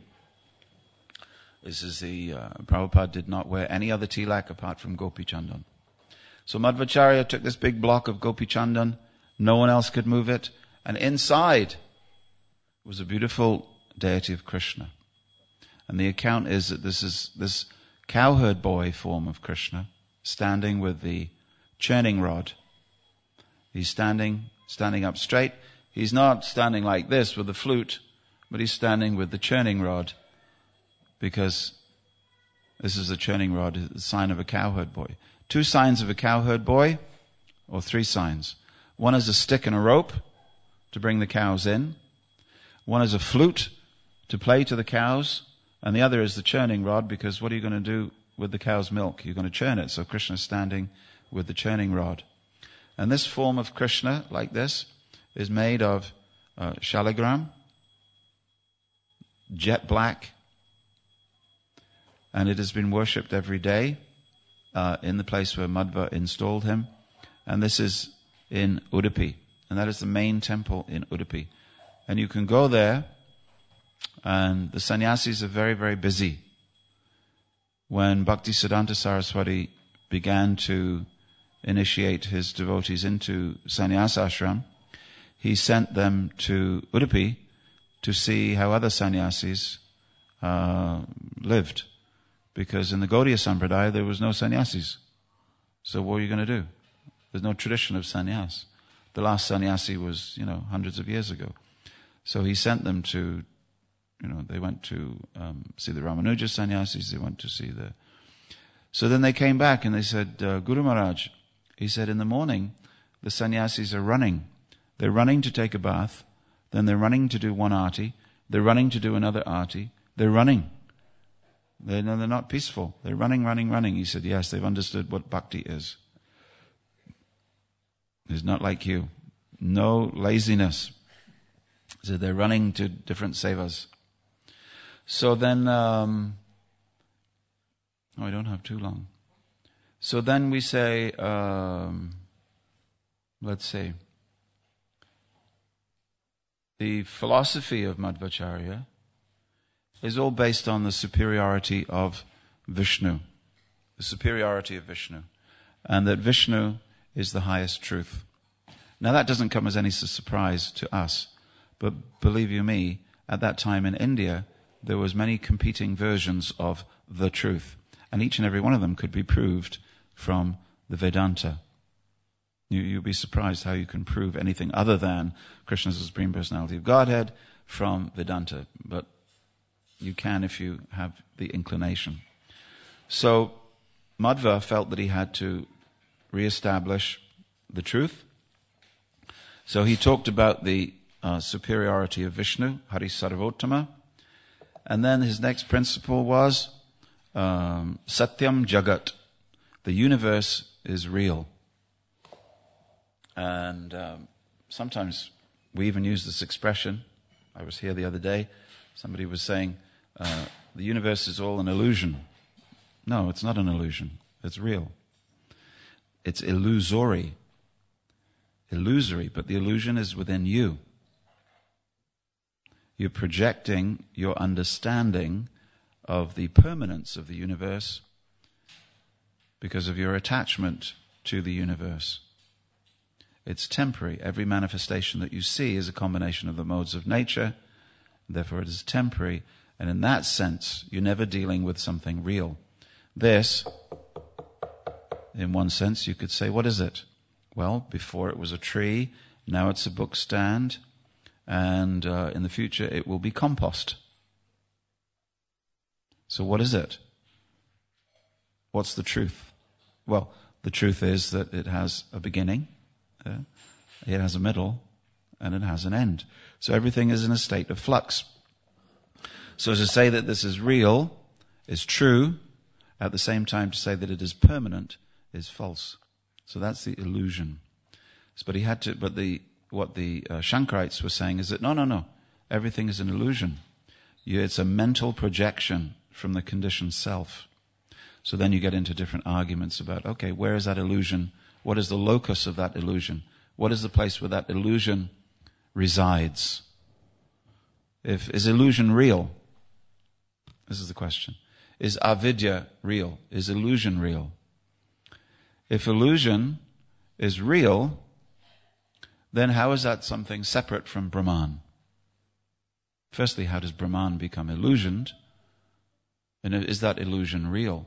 Speaker 1: This is the, uh, Prabhupada did not wear any other tilak apart from Gopi Chandan. So Madhvacharya took this big block of Gopi Chandan. No one else could move it. And inside was a beautiful deity of Krishna. And the account is that this is this cowherd boy form of Krishna standing with the churning rod. He's standing, standing up straight. He's not standing like this with the flute, but he's standing with the churning rod, because this is a churning rod, the sign of a cowherd boy. Two signs of a cowherd boy, or three signs. One is a stick and a rope to bring the cows in. One is a flute to play to the cows. And the other is the churning rod, because what are you going to do with the cow's milk? You're going to churn it. So Krishna's standing with the churning rod. And this form of Krishna, like this, is made of uh, shaligram, jet black, and it has been worshipped every day uh, in the place where Madhva installed him. And this is in Udupi, and that is the main temple in Udupi. And you can go there, and the sannyasis are very, very busy. When Bhaktisiddhanta Saraswati began to initiate his devotees into sannyasa ashram, he sent them to Udupi to see how other sannyasis uh, lived. Because in the Gaudiya Sampradaya there was no sannyasis. So what are you going to do? There's no tradition of sannyas. The last sannyasi was, you know, hundreds of years ago. So he sent them to, you know, they went to um, see the Ramanuja sannyasis, they went to see the... So then they came back and they said, uh, Guru Maharaj, he said, in the morning, the sannyasis are running. They're running to take a bath, then they're running to do one arti, they're running to do another arti, they're running. They're, no, they're not peaceful. They're running, running, running. He said, yes, they've understood what bhakti is. It's not like you. No laziness. So they're running to different sevas. So then, um, oh, I don't have too long. So then we say, um, let's say, the philosophy of Madhvacharya is all based on the superiority of Vishnu. The superiority of Vishnu. And that Vishnu is the highest truth. Now that doesn't come as any surprise to us. But believe you me, at that time in India, there was many competing versions of the truth. And each and every one of them could be proved from the Vedanta. You, you'll be surprised how you can prove anything other than Krishna's the Supreme Personality of Godhead from Vedanta. But you can if you have the inclination. So Madhva felt that he had to reestablish the truth. So he talked about the uh, superiority of Vishnu, Hari Sarvottama. And then his next principle was um, Satyam Jagat. The universe is real. And um, sometimes we even use this expression. I was here the other day. Somebody was saying, uh, the universe is all an illusion. No, it's not an illusion. It's real. It's illusory. Illusory, but the illusion is within you. You're projecting your understanding of the permanence of the universe because of your attachment to the universe. It's temporary. Every manifestation that you see is a combination of the modes of nature, therefore it is temporary, and in that sense, you're never dealing with something real. This, in one sense, you could say, what is it? Well, before it was a tree, now it's a book stand, and uh, in the future it will be compost. So what is it? What's the truth? Well, the truth is that it has a beginning, uh, it has a middle, and it has an end. So everything is in a state of flux. So to say that this is real is true, at the same time to say that it is permanent is false. So that's the illusion. But he had to. But the what the uh, Shankarites were saying is that no, no, no, everything is an illusion. You, it's a mental projection from the conditioned self. So then you get into different arguments about, okay, where is that illusion? What is the locus of that illusion? What is the place where that illusion resides? If is illusion real? This is the question. Is avidya real? Is illusion real? If illusion is real, then how is that something separate from Brahman? Firstly, how does Brahman become illusioned? And is that illusion real?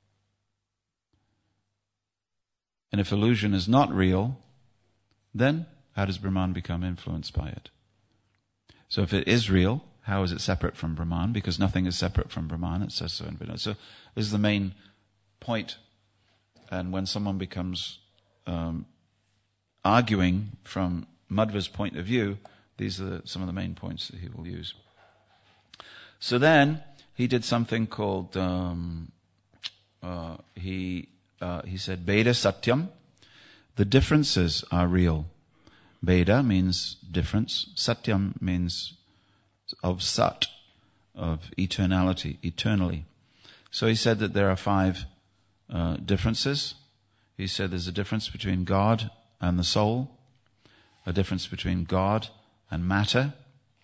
Speaker 1: And if illusion is not real, then how does Brahman become influenced by it? So if it is real, how is it separate from Brahman? Because nothing is separate from Brahman, it says so in Vedanta. So this is the main point. And when someone becomes um, arguing from Madhva's point of view, these are some of the main points that he will use. So then he did something called, um, uh, he uh, he said, Veda Satyam. the differences are real. Veda means difference. Satyam means of sat, of eternality, eternally. So he said that there are five uh, differences. He said there's a difference between God and the soul, a difference between God and matter.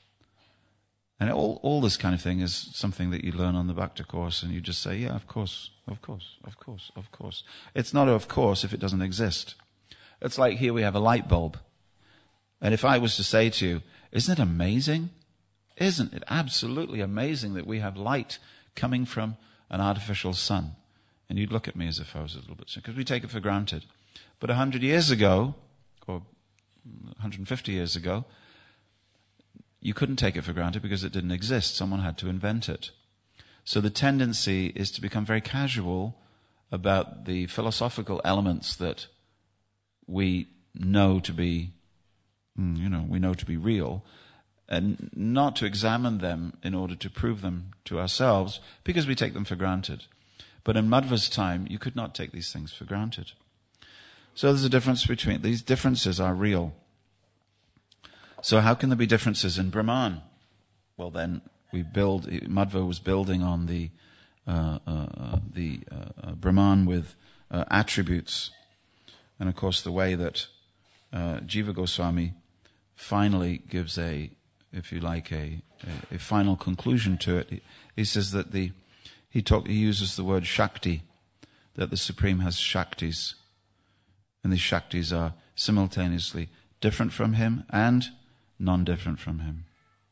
Speaker 1: And all, all this kind of thing is something that you learn on the Bhakti course, and you just say, yeah, of course, of course, of course, of course. It's not of course if it doesn't exist. It's like here we have a light bulb. And if I was to say to you, isn't it amazing? Isn't it absolutely amazing that we have light coming from an artificial sun? And you'd look at me as if I was a little bit sick, because we take it for granted. But a hundred years ago, or one hundred fifty years ago, you couldn't take it for granted because it didn't exist. Someone had to invent it. So the tendency is to become very casual about the philosophical elements that we know to be, you know, we know to be real, and not to examine them in order to prove them to ourselves, because we take them for granted. But in Madhva's time, you could not take these things for granted. So there's a difference between, these differences are real. So how can there be differences in Brahman? Well then, we build, Madhva was building on the uh, uh, the uh, Brahman with uh, attributes. And of course the way that uh, Jiva Goswami finally gives a, if you like, a, a, a final conclusion to it. He, he says that the, he talk, he uses the word Shakti, that the Supreme has Shaktis. And these Shaktis are simultaneously different from him and non-different from him.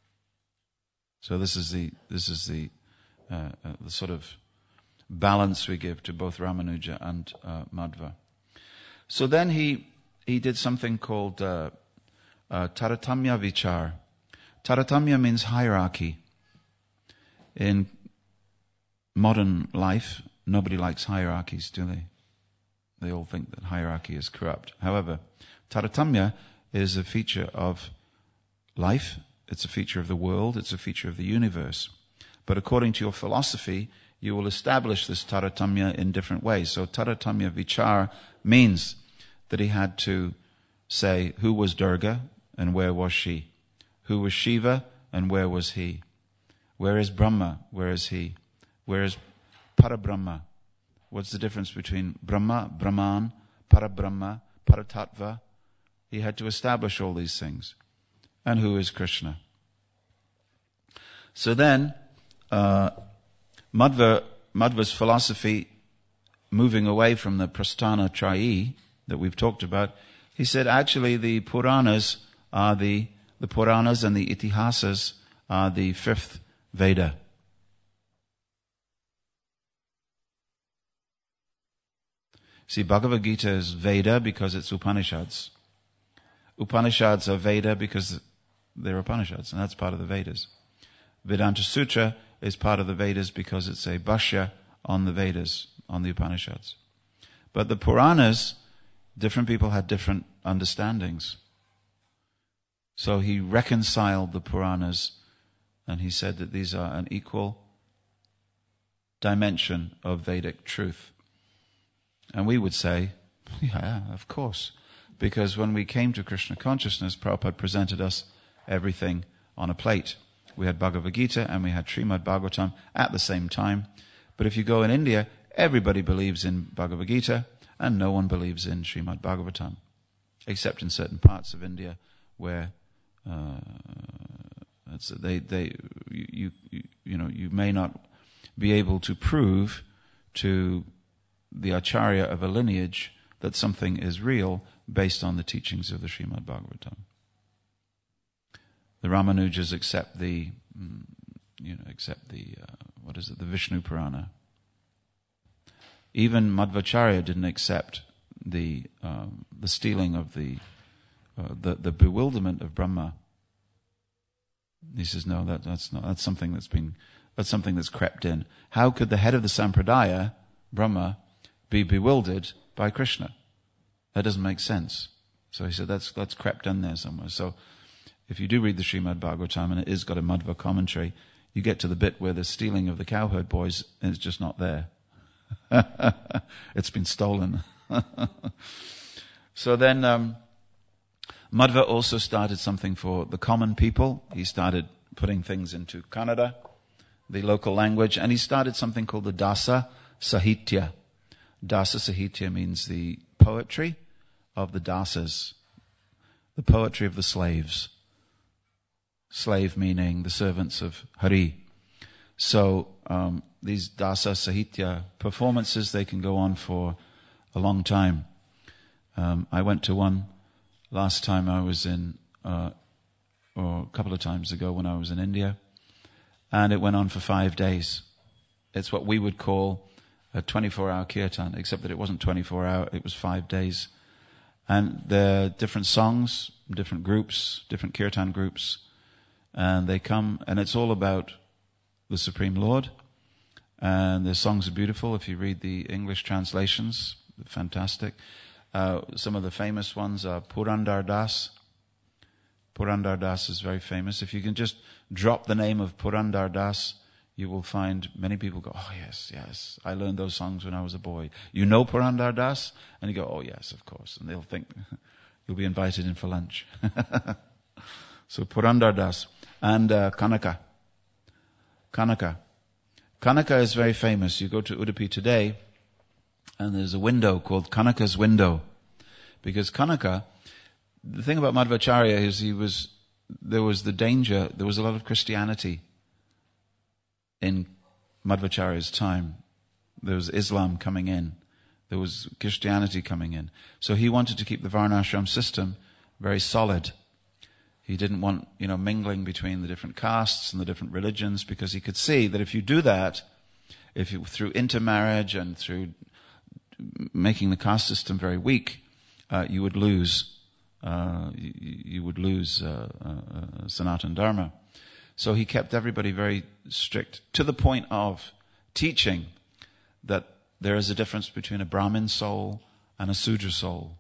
Speaker 1: So this is the this is the uh, uh, the sort of balance we give to both Ramanuja and uh, Madhva. So then he he did something called uh, uh, Taratamya Vichar. Taratamya means hierarchy. In modern life, nobody likes hierarchies, do they? They all think that hierarchy is corrupt. However, Taratamya is a feature of life, it's a feature of the world, it's a feature of the universe. But according to your philosophy, you will establish this Taratamya in different ways. So Taratamya Vichar means that he had to say who was Durga and where was she? Who was Shiva and where was he? Where is Brahma? Where is he? Where is Parabrahma? What's the difference between Brahma, Brahman, Parabrahma, Paratattva? He had to establish all these things. And who is Krishna? So then, uh, Madhva, Madhva's philosophy, moving away from the Prasthana Trayi that we've talked about, he said actually the Puranas are the, the Puranas and the Itihasas are the fifth Veda. See, Bhagavad Gita is Veda because it's Upanishads. Upanishads are Veda because they're Upanishads, and that's part of the Vedas. Vedanta Sutra is part of the Vedas because it's a bhashya on the Vedas, on the Upanishads. But the Puranas, different people had different understandings. So he reconciled the Puranas, and he said that these are an equal dimension of Vedic truth. And we would say, yeah, of course. Because when we came to Krishna consciousness, Prabhupada presented us everything on a plate. We had Bhagavad Gita and we had Srimad Bhagavatam at the same time. But if you go in India, everybody believes in Bhagavad Gita and no one believes in Srimad Bhagavatam. Except in certain parts of India where uh, it's, they, they, you, you, you know, you may not be able to prove to the acharya of a lineage that something is real based on the teachings of the Srimad Bhagavatam. The Ramanujas accept the, you know, accept the, uh, what is it, the Vishnu Purana. Even Madhvacharya didn't accept the um, the stealing of the, uh, the the bewilderment of Brahma. He says, no, that, that's not, that's something that's been, that's something that's crept in. How could the head of the Sampradaya, Brahma, be bewildered by Krishna? That doesn't make sense. So he said, that's, that's crept in there somewhere. So if you do read the Srimad Bhagavatam, and it is got a Madhva commentary, you get to the bit where the stealing of the cowherd boys, and it's just not there. It's been stolen. So then um, Madhva also started something for the common people. He started putting things into Kannada, the local language, and he started something called the Dasa Sahitya. Dasa Sahitya means the poetry of the dasas, the poetry of the slaves. Slave meaning the servants of Hari. So um, these Dasa Sahitya performances, they can go on for a long time. Um, I went to one last time I was in, uh, or a couple of times ago when I was in India, and it went on for five days. It's what we would call a twenty-four hour kirtan, except that it wasn't twenty-four hour, it was five days. And there are different songs, different groups, different kirtan groups, and they come, and it's all about the Supreme Lord. And the songs are beautiful. If you read the English translations, they're fantastic. Uh, some of the famous ones are Purandar Das. Purandar Das is very famous. If you can just drop the name of Purandar Das, you will find many people go, oh yes, yes, I learned those songs when I was a boy. You know Purandar Das? And you go, oh yes, of course. And they'll think you'll be invited in for lunch. So Purandar Das. And uh, Kanaka. Kanaka. Kanaka is very famous. You go to Udupi today, and there's a window called Kanaka's window. Because Kanaka, the thing about Madhvacharya is he was, there was the danger, there was a lot of Christianity in Madhvacharya's time. There was Islam coming in. There was Christianity coming in. So he wanted to keep the Varnashram system very solid. He didn't want, you know, mingling between the different castes and the different religions, because he could see that if you do that, if you, through intermarriage and through making the caste system very weak, uh, you would lose, uh, you, you would lose uh, uh, Sanatana Dharma. So he kept everybody very strict, to the point of teaching that there is a difference between a Brahmin soul and a Sudra soul.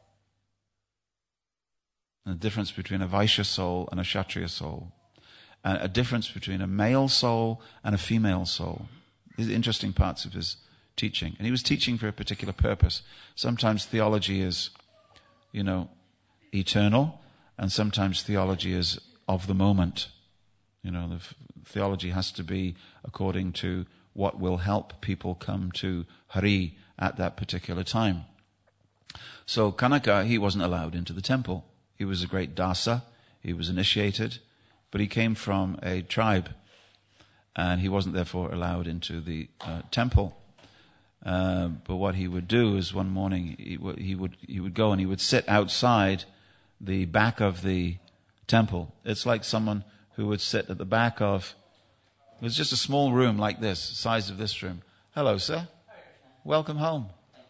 Speaker 1: And a difference between a Vaishya soul and a Kshatriya soul. And a difference between a male soul and a female soul. These are interesting parts of his teaching. And he was teaching for a particular purpose. Sometimes theology is, you know, eternal, and sometimes theology is of the moment. You know, the f- theology has to be according to what will help people come to Hari at that particular time. So Kanaka, he wasn't allowed into the temple. He was a great dasa. He was initiated, but he came from a tribe, and he wasn't therefore allowed into the uh, temple. Uh, but what he would do is one morning he, w- he would he would go and he would sit outside the back of the temple. It's like someone who would sit at the back of, it was just a small room like this, size of this room. Hello, sir. Welcome home.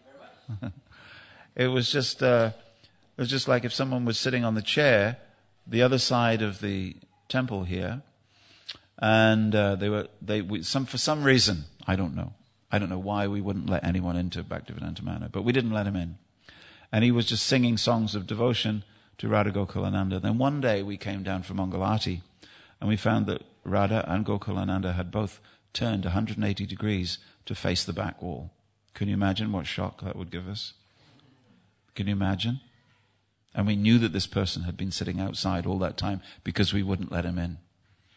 Speaker 1: It was just uh, it was just like if someone was sitting on the chair, the other side of the temple here, and uh, they were they we, some for some reason, I don't know. I don't know why we wouldn't let anyone into Bhaktivedanta Manor, but we didn't let him in. And he was just singing songs of devotion to Radha Gokulananda. Then one day we came down from Mangalati, and we found that Radha and Gokulananda had both turned one hundred eighty degrees to face the back wall. Can you imagine what shock that would give us? Can you imagine? And we knew that this person had been sitting outside all that time because we wouldn't let him in.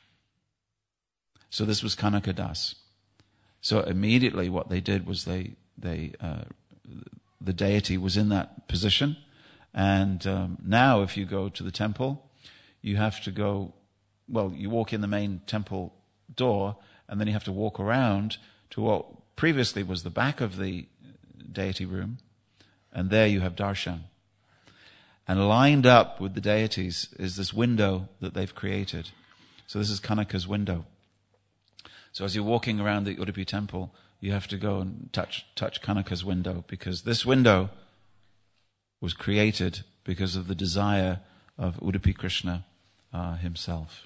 Speaker 1: So this was Kanaka Das. So immediately what they did was they, they uh, the deity was in that position. And um, now if you go to the temple, you have to go, well, you walk in the main temple door, and then you have to walk around to what previously was the back of the deity room, and there you have darshan. And lined up with the deities is this window that they've created. So this is Kanaka's window. So as you're walking around the Udupi temple, you have to go and touch touch Kanaka's window, because this window was created because of the desire of Udupi Krishna uh, himself.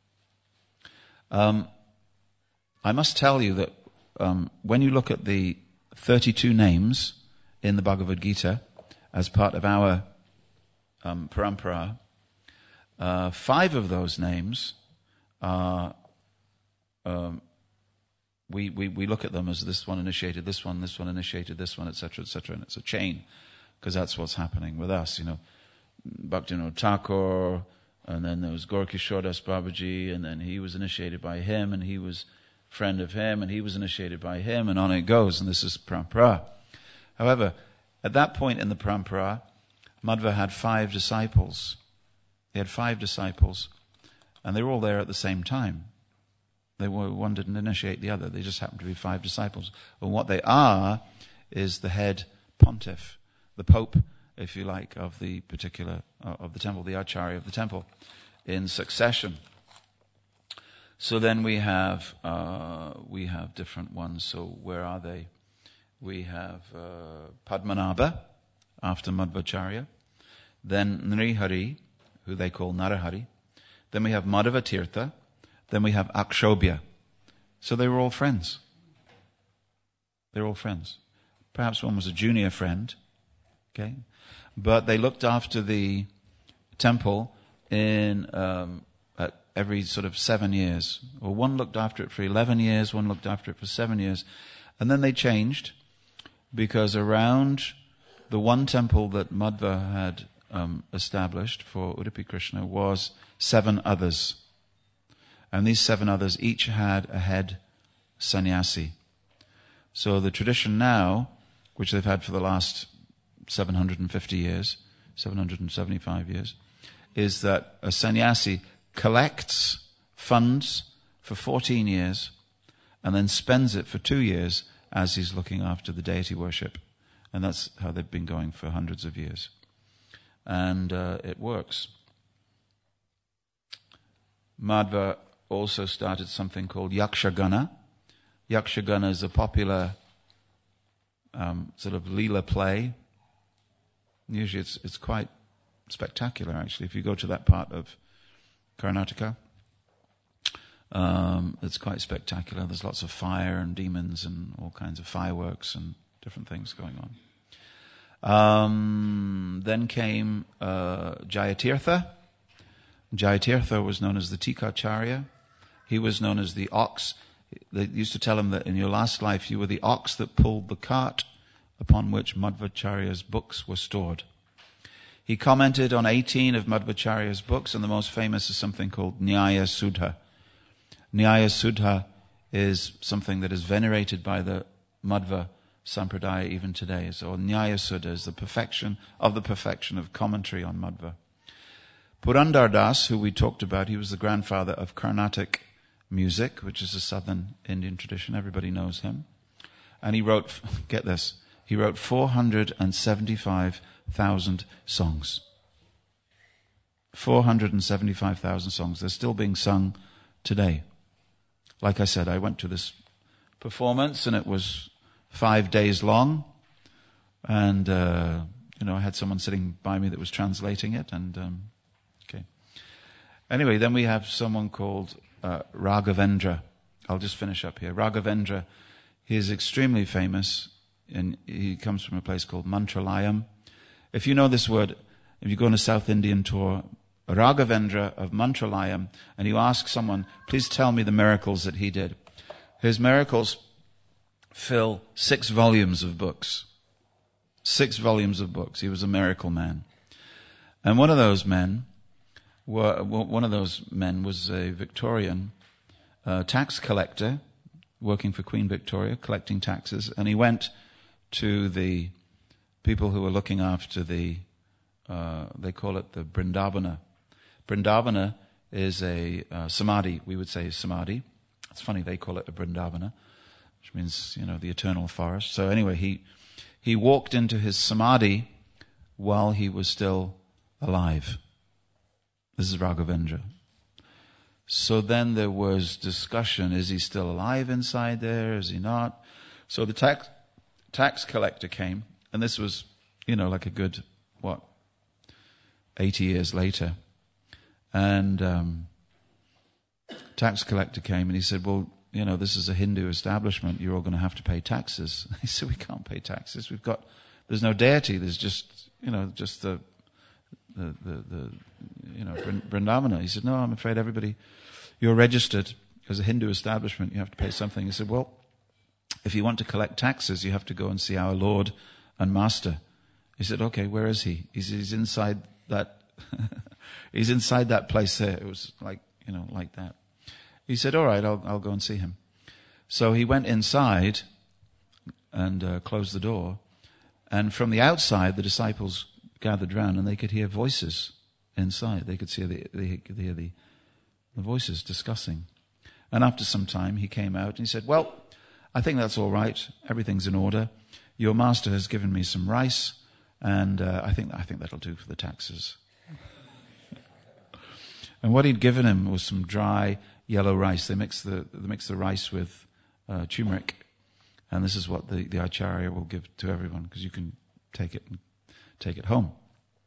Speaker 1: Um, I must tell you that um, when you look at the thirty-two names in the Bhagavad Gita as part of our um, parampara, uh, five of those names are um, we, we we look at them as this one initiated this one, this one initiated this one, et cetera, et cetera, and it's a chain. because that's what's happening with us, you know. Bhaktivinoda Thakur, and then there was Gorkishore Das Babaji, and then he was initiated by him, and he was a friend of him, and he was initiated by him, and on it goes, and this is parampara. However, at that point in the parampara, Madhva had five disciples. He had five disciples, and they were all there at the same time. They were, one didn't initiate the other. They just happened to be five disciples. And what they are is the head pontiff, the pope, if you like, of the particular, uh, of the temple, the acharya of the temple, in succession. So then we have, uh, we have different ones. So where are they? We have uh, Padmanabha, after Madhvacharya. Then Nrihari, who they call Narahari. Then we have Madhava Tirtha. Then we have Akshobhya. So they were all friends. They were all friends. Perhaps one was a junior friend, okay? But they looked after the temple in um, at every sort of seven years. Or one looked after it for eleven years, one looked after it for seven years. And then they changed, because around the one temple that Madhva had um, established for Udupi Krishna was seven others. And these seven others each had a head sannyasi. So the tradition now, which they've had for the last seven hundred fifty years, seven hundred seventy-five years, is that a sannyasi collects funds for fourteen years and then spends it for two years as he's looking after the deity worship. And that's how they've been going for hundreds of years. And uh, it works. Madhva also started something called Yakshagana. Yakshagana is a popular um, sort of Leela play. Usually it's it's quite spectacular, actually. If you go to that part of Karnataka, um, it's quite spectacular. There's lots of fire and demons and all kinds of fireworks and different things going on. Um, then came uh, Jayatirtha. Jayatirtha was known as the Tikacharya. He was known as the ox. They used to tell him that in your last life you were the ox that pulled the cart upon which Madhvacharya's books were stored. He commented on eighteen of Madhvacharya's books, and the most famous is something called Nyaya Sudha. Nyaya Sudha is something that is venerated by the Madhva Sampradaya even today. So Nyaya Sudha is the perfection of the perfection of commentary on Madhva. Purandar Das, who we talked about, he was the grandfather of Carnatic music, which is a southern Indian tradition. Everybody knows him. And he wrote, get this, he wrote four hundred seventy-five thousand songs. four hundred seventy-five thousand songs. They're still being sung today. Like I said, I went to this performance and it was five days long. And, uh, you know, I had someone sitting by me that was translating it. And, um, okay. Anyway, then we have someone called uh, Raghavendra. I'll just finish up here. Raghavendra, he is extremely famous. And he comes from a place called Mantralayam. If you know this word, if you go on a South Indian tour, Raghavendra of Mantralayam, and you ask someone, please tell me the miracles that he did. His miracles fill six volumes of books. Six volumes of books. He was a miracle man. And one of those men, were, one of those men was a Victorian uh, tax collector, working for Queen Victoria, collecting taxes, and he went to the people who were looking after the, uh, they call it the Brindavana. Brindavana is a uh, samadhi, we would say samadhi. It's funny, they call it a Brindavana, which means, you know, the eternal forest. So anyway, he he walked into his samadhi while he was still alive. This is Raghavendra. So then there was discussion, is he still alive inside there, is he not? So the tax, tax collector came, and this was, you know, like a good, what, eighty years later. And um, tax collector came and he said, well, you know, this is a Hindu establishment, you're all going to have to pay taxes. He said, we can't pay taxes, we've got, there's no deity, there's just, you know, just the, the, the, the you know, Vrindavana. He said, no, I'm afraid everybody, you're registered as a Hindu establishment, you have to pay something. He said, well, if you want to collect taxes, you have to go and see our Lord and Master He said, okay, where is he? He said, he's inside that, he's inside that place there. It was like, you know, like that. He said, all right, I'll, I'll go and see him. So he went inside and uh, closed the door. And from the outside, the disciples gathered round and they could hear voices inside. They could see the, the, the, the, the voices discussing. And after some time, he came out and he said, well, I think that's all right. Everything's in order. Your master has given me some rice, and uh, I think I think that'll do for the taxes. And what he'd given him was some dry yellow rice. They mix the they mix the rice with uh, turmeric, and this is what the, the acharya will give to everyone, because you can take it and take it home.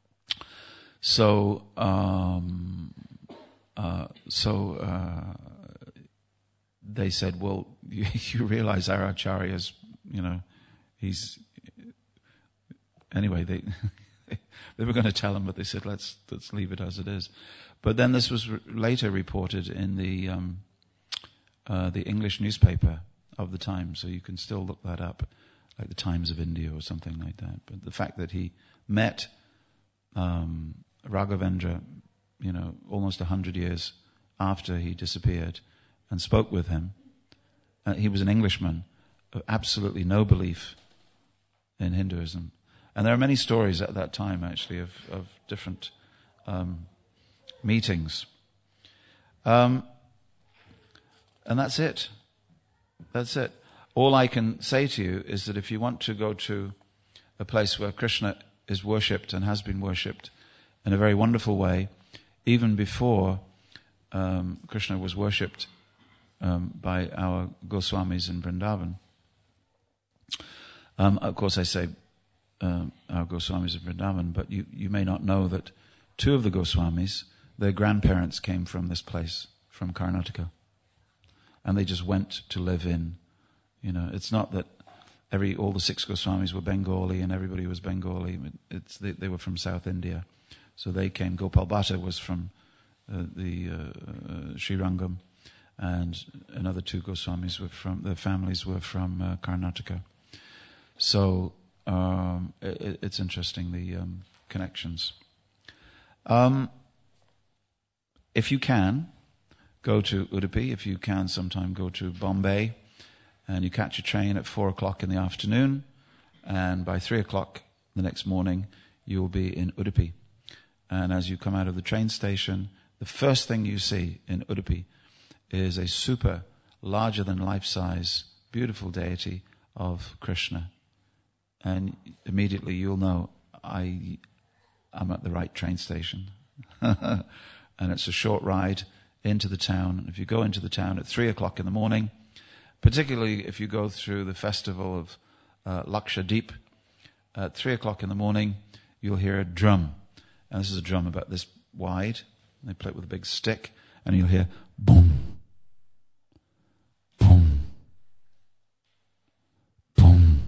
Speaker 1: So um, uh, so uh, they said, well, you, you realize our acharya's, you know, he's anyway. They they were going to tell him, but they said, let's let's leave it as it is. But then this was re- later reported in the um, uh, the English newspaper of the time, so you can still look that up, like the Times of India or something like that. But the fact that he met um, Raghavendra, you know, almost a hundred years after he disappeared, and spoke with him. Uh, he was an Englishman, of absolutely no belief in Hinduism. And there are many stories at that time, actually, of, of different um, meetings. Um, and that's it. That's it. All I can say to you is that if you want to go to a place where Krishna is worshipped and has been worshipped in a very wonderful way, even before um, Krishna was worshipped um, by our Goswamis in Vrindavan. Um, of course, I say uh, our Goswamis in Vrindavan, but you, you may not know that two of the Goswamis, their grandparents came from this place, from Karnataka. And they just went to live in, you know, it's not that every all the six Goswamis were Bengali and everybody was Bengali. It's they, they were from South India. So they came. Gopal Bhatta was from uh, the uh, uh, Srirangam, and another two Goswamis were from, their families were from uh, Karnataka. So um, it, it's interesting, the um, connections. Um, if you can, go to Udupi. If you can, sometime go to Bombay, and you catch a train at four o'clock in the afternoon, and by three o'clock the next morning, you will be in Udupi. And as you come out of the train station, the first thing you see in Udupi is a super, larger than life-size, beautiful deity of Krishna. And immediately you'll know, I, I'm at the right train station. And it's a short ride into the town. If you go into the town at three o'clock in the morning, particularly if you go through the festival of uh, Lakshadweep, at three o'clock in the morning, you'll hear a drum. And this is a drum about this wide. They play it with a big stick, and you'll hear boom, boom, boom,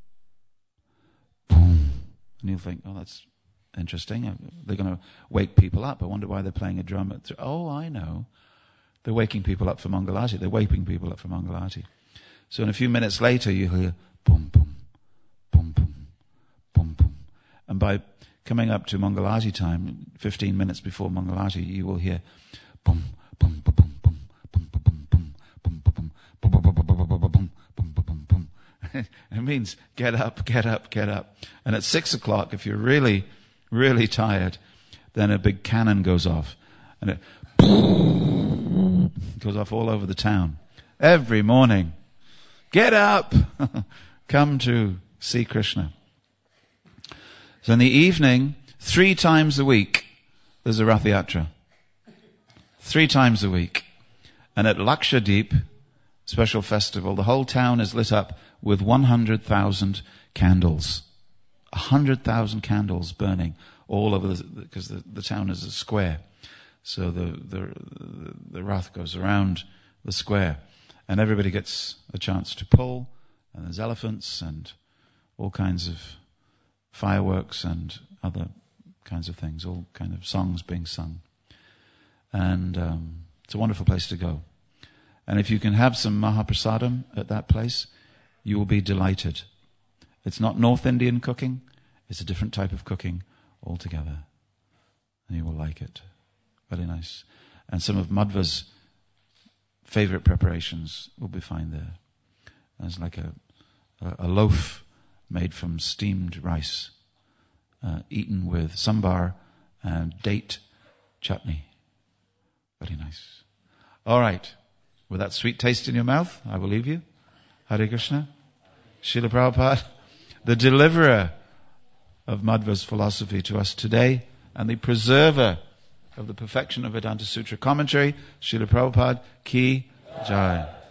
Speaker 1: boom. And you'll think, oh, that's interesting. They're going to wake people up. I wonder why they're playing a drum at three. Oh, I know. They're waking people up for Mangalati. They're waking people up for Mangalati. So in a few minutes later, you hear boom, boom, boom, boom, boom, boom. And by coming up to Mangalati time, fifteen minutes before Mangalati, you will hear boom, boom, boom, boom, boom, boom, boom, boom, boom, boom, boom, boom, boom, boom, boom, boom, boom, boom. It means get up, get up, get up. And at six o'clock, if you're really, really tired, then a big cannon goes off, and it goes off all over the town every morning. Get up, come to see Krishna. So in the evening, three times a week, there's a Rath Yatra. Three times a week. And at Lakshadweep, special festival, the whole town is lit up with one hundred thousand candles. one hundred thousand candles burning all over, the, because the, the town is a square. So the, the, the Rath goes around the square. And everybody gets a chance to pull. And there's elephants and all kinds of fireworks and other kinds of things, all kind of songs being sung. And um, it's a wonderful place to go. And if you can have some Mahaprasadam at that place, you will be delighted. It's not North Indian cooking. It's a different type of cooking altogether. And you will like it. Very nice. And some of Madhva's favorite preparations will be found there. There's like a, a, a loaf made from steamed rice, uh, eaten with sambar and date chutney. Very nice. All right. With that sweet taste in your mouth, I will leave you. Hare Krishna. Srila Prabhupada, the deliverer of Madhva's philosophy to us today, and the preserver of the perfection of Vedanta Sutra commentary, Srila Prabhupada ki jai.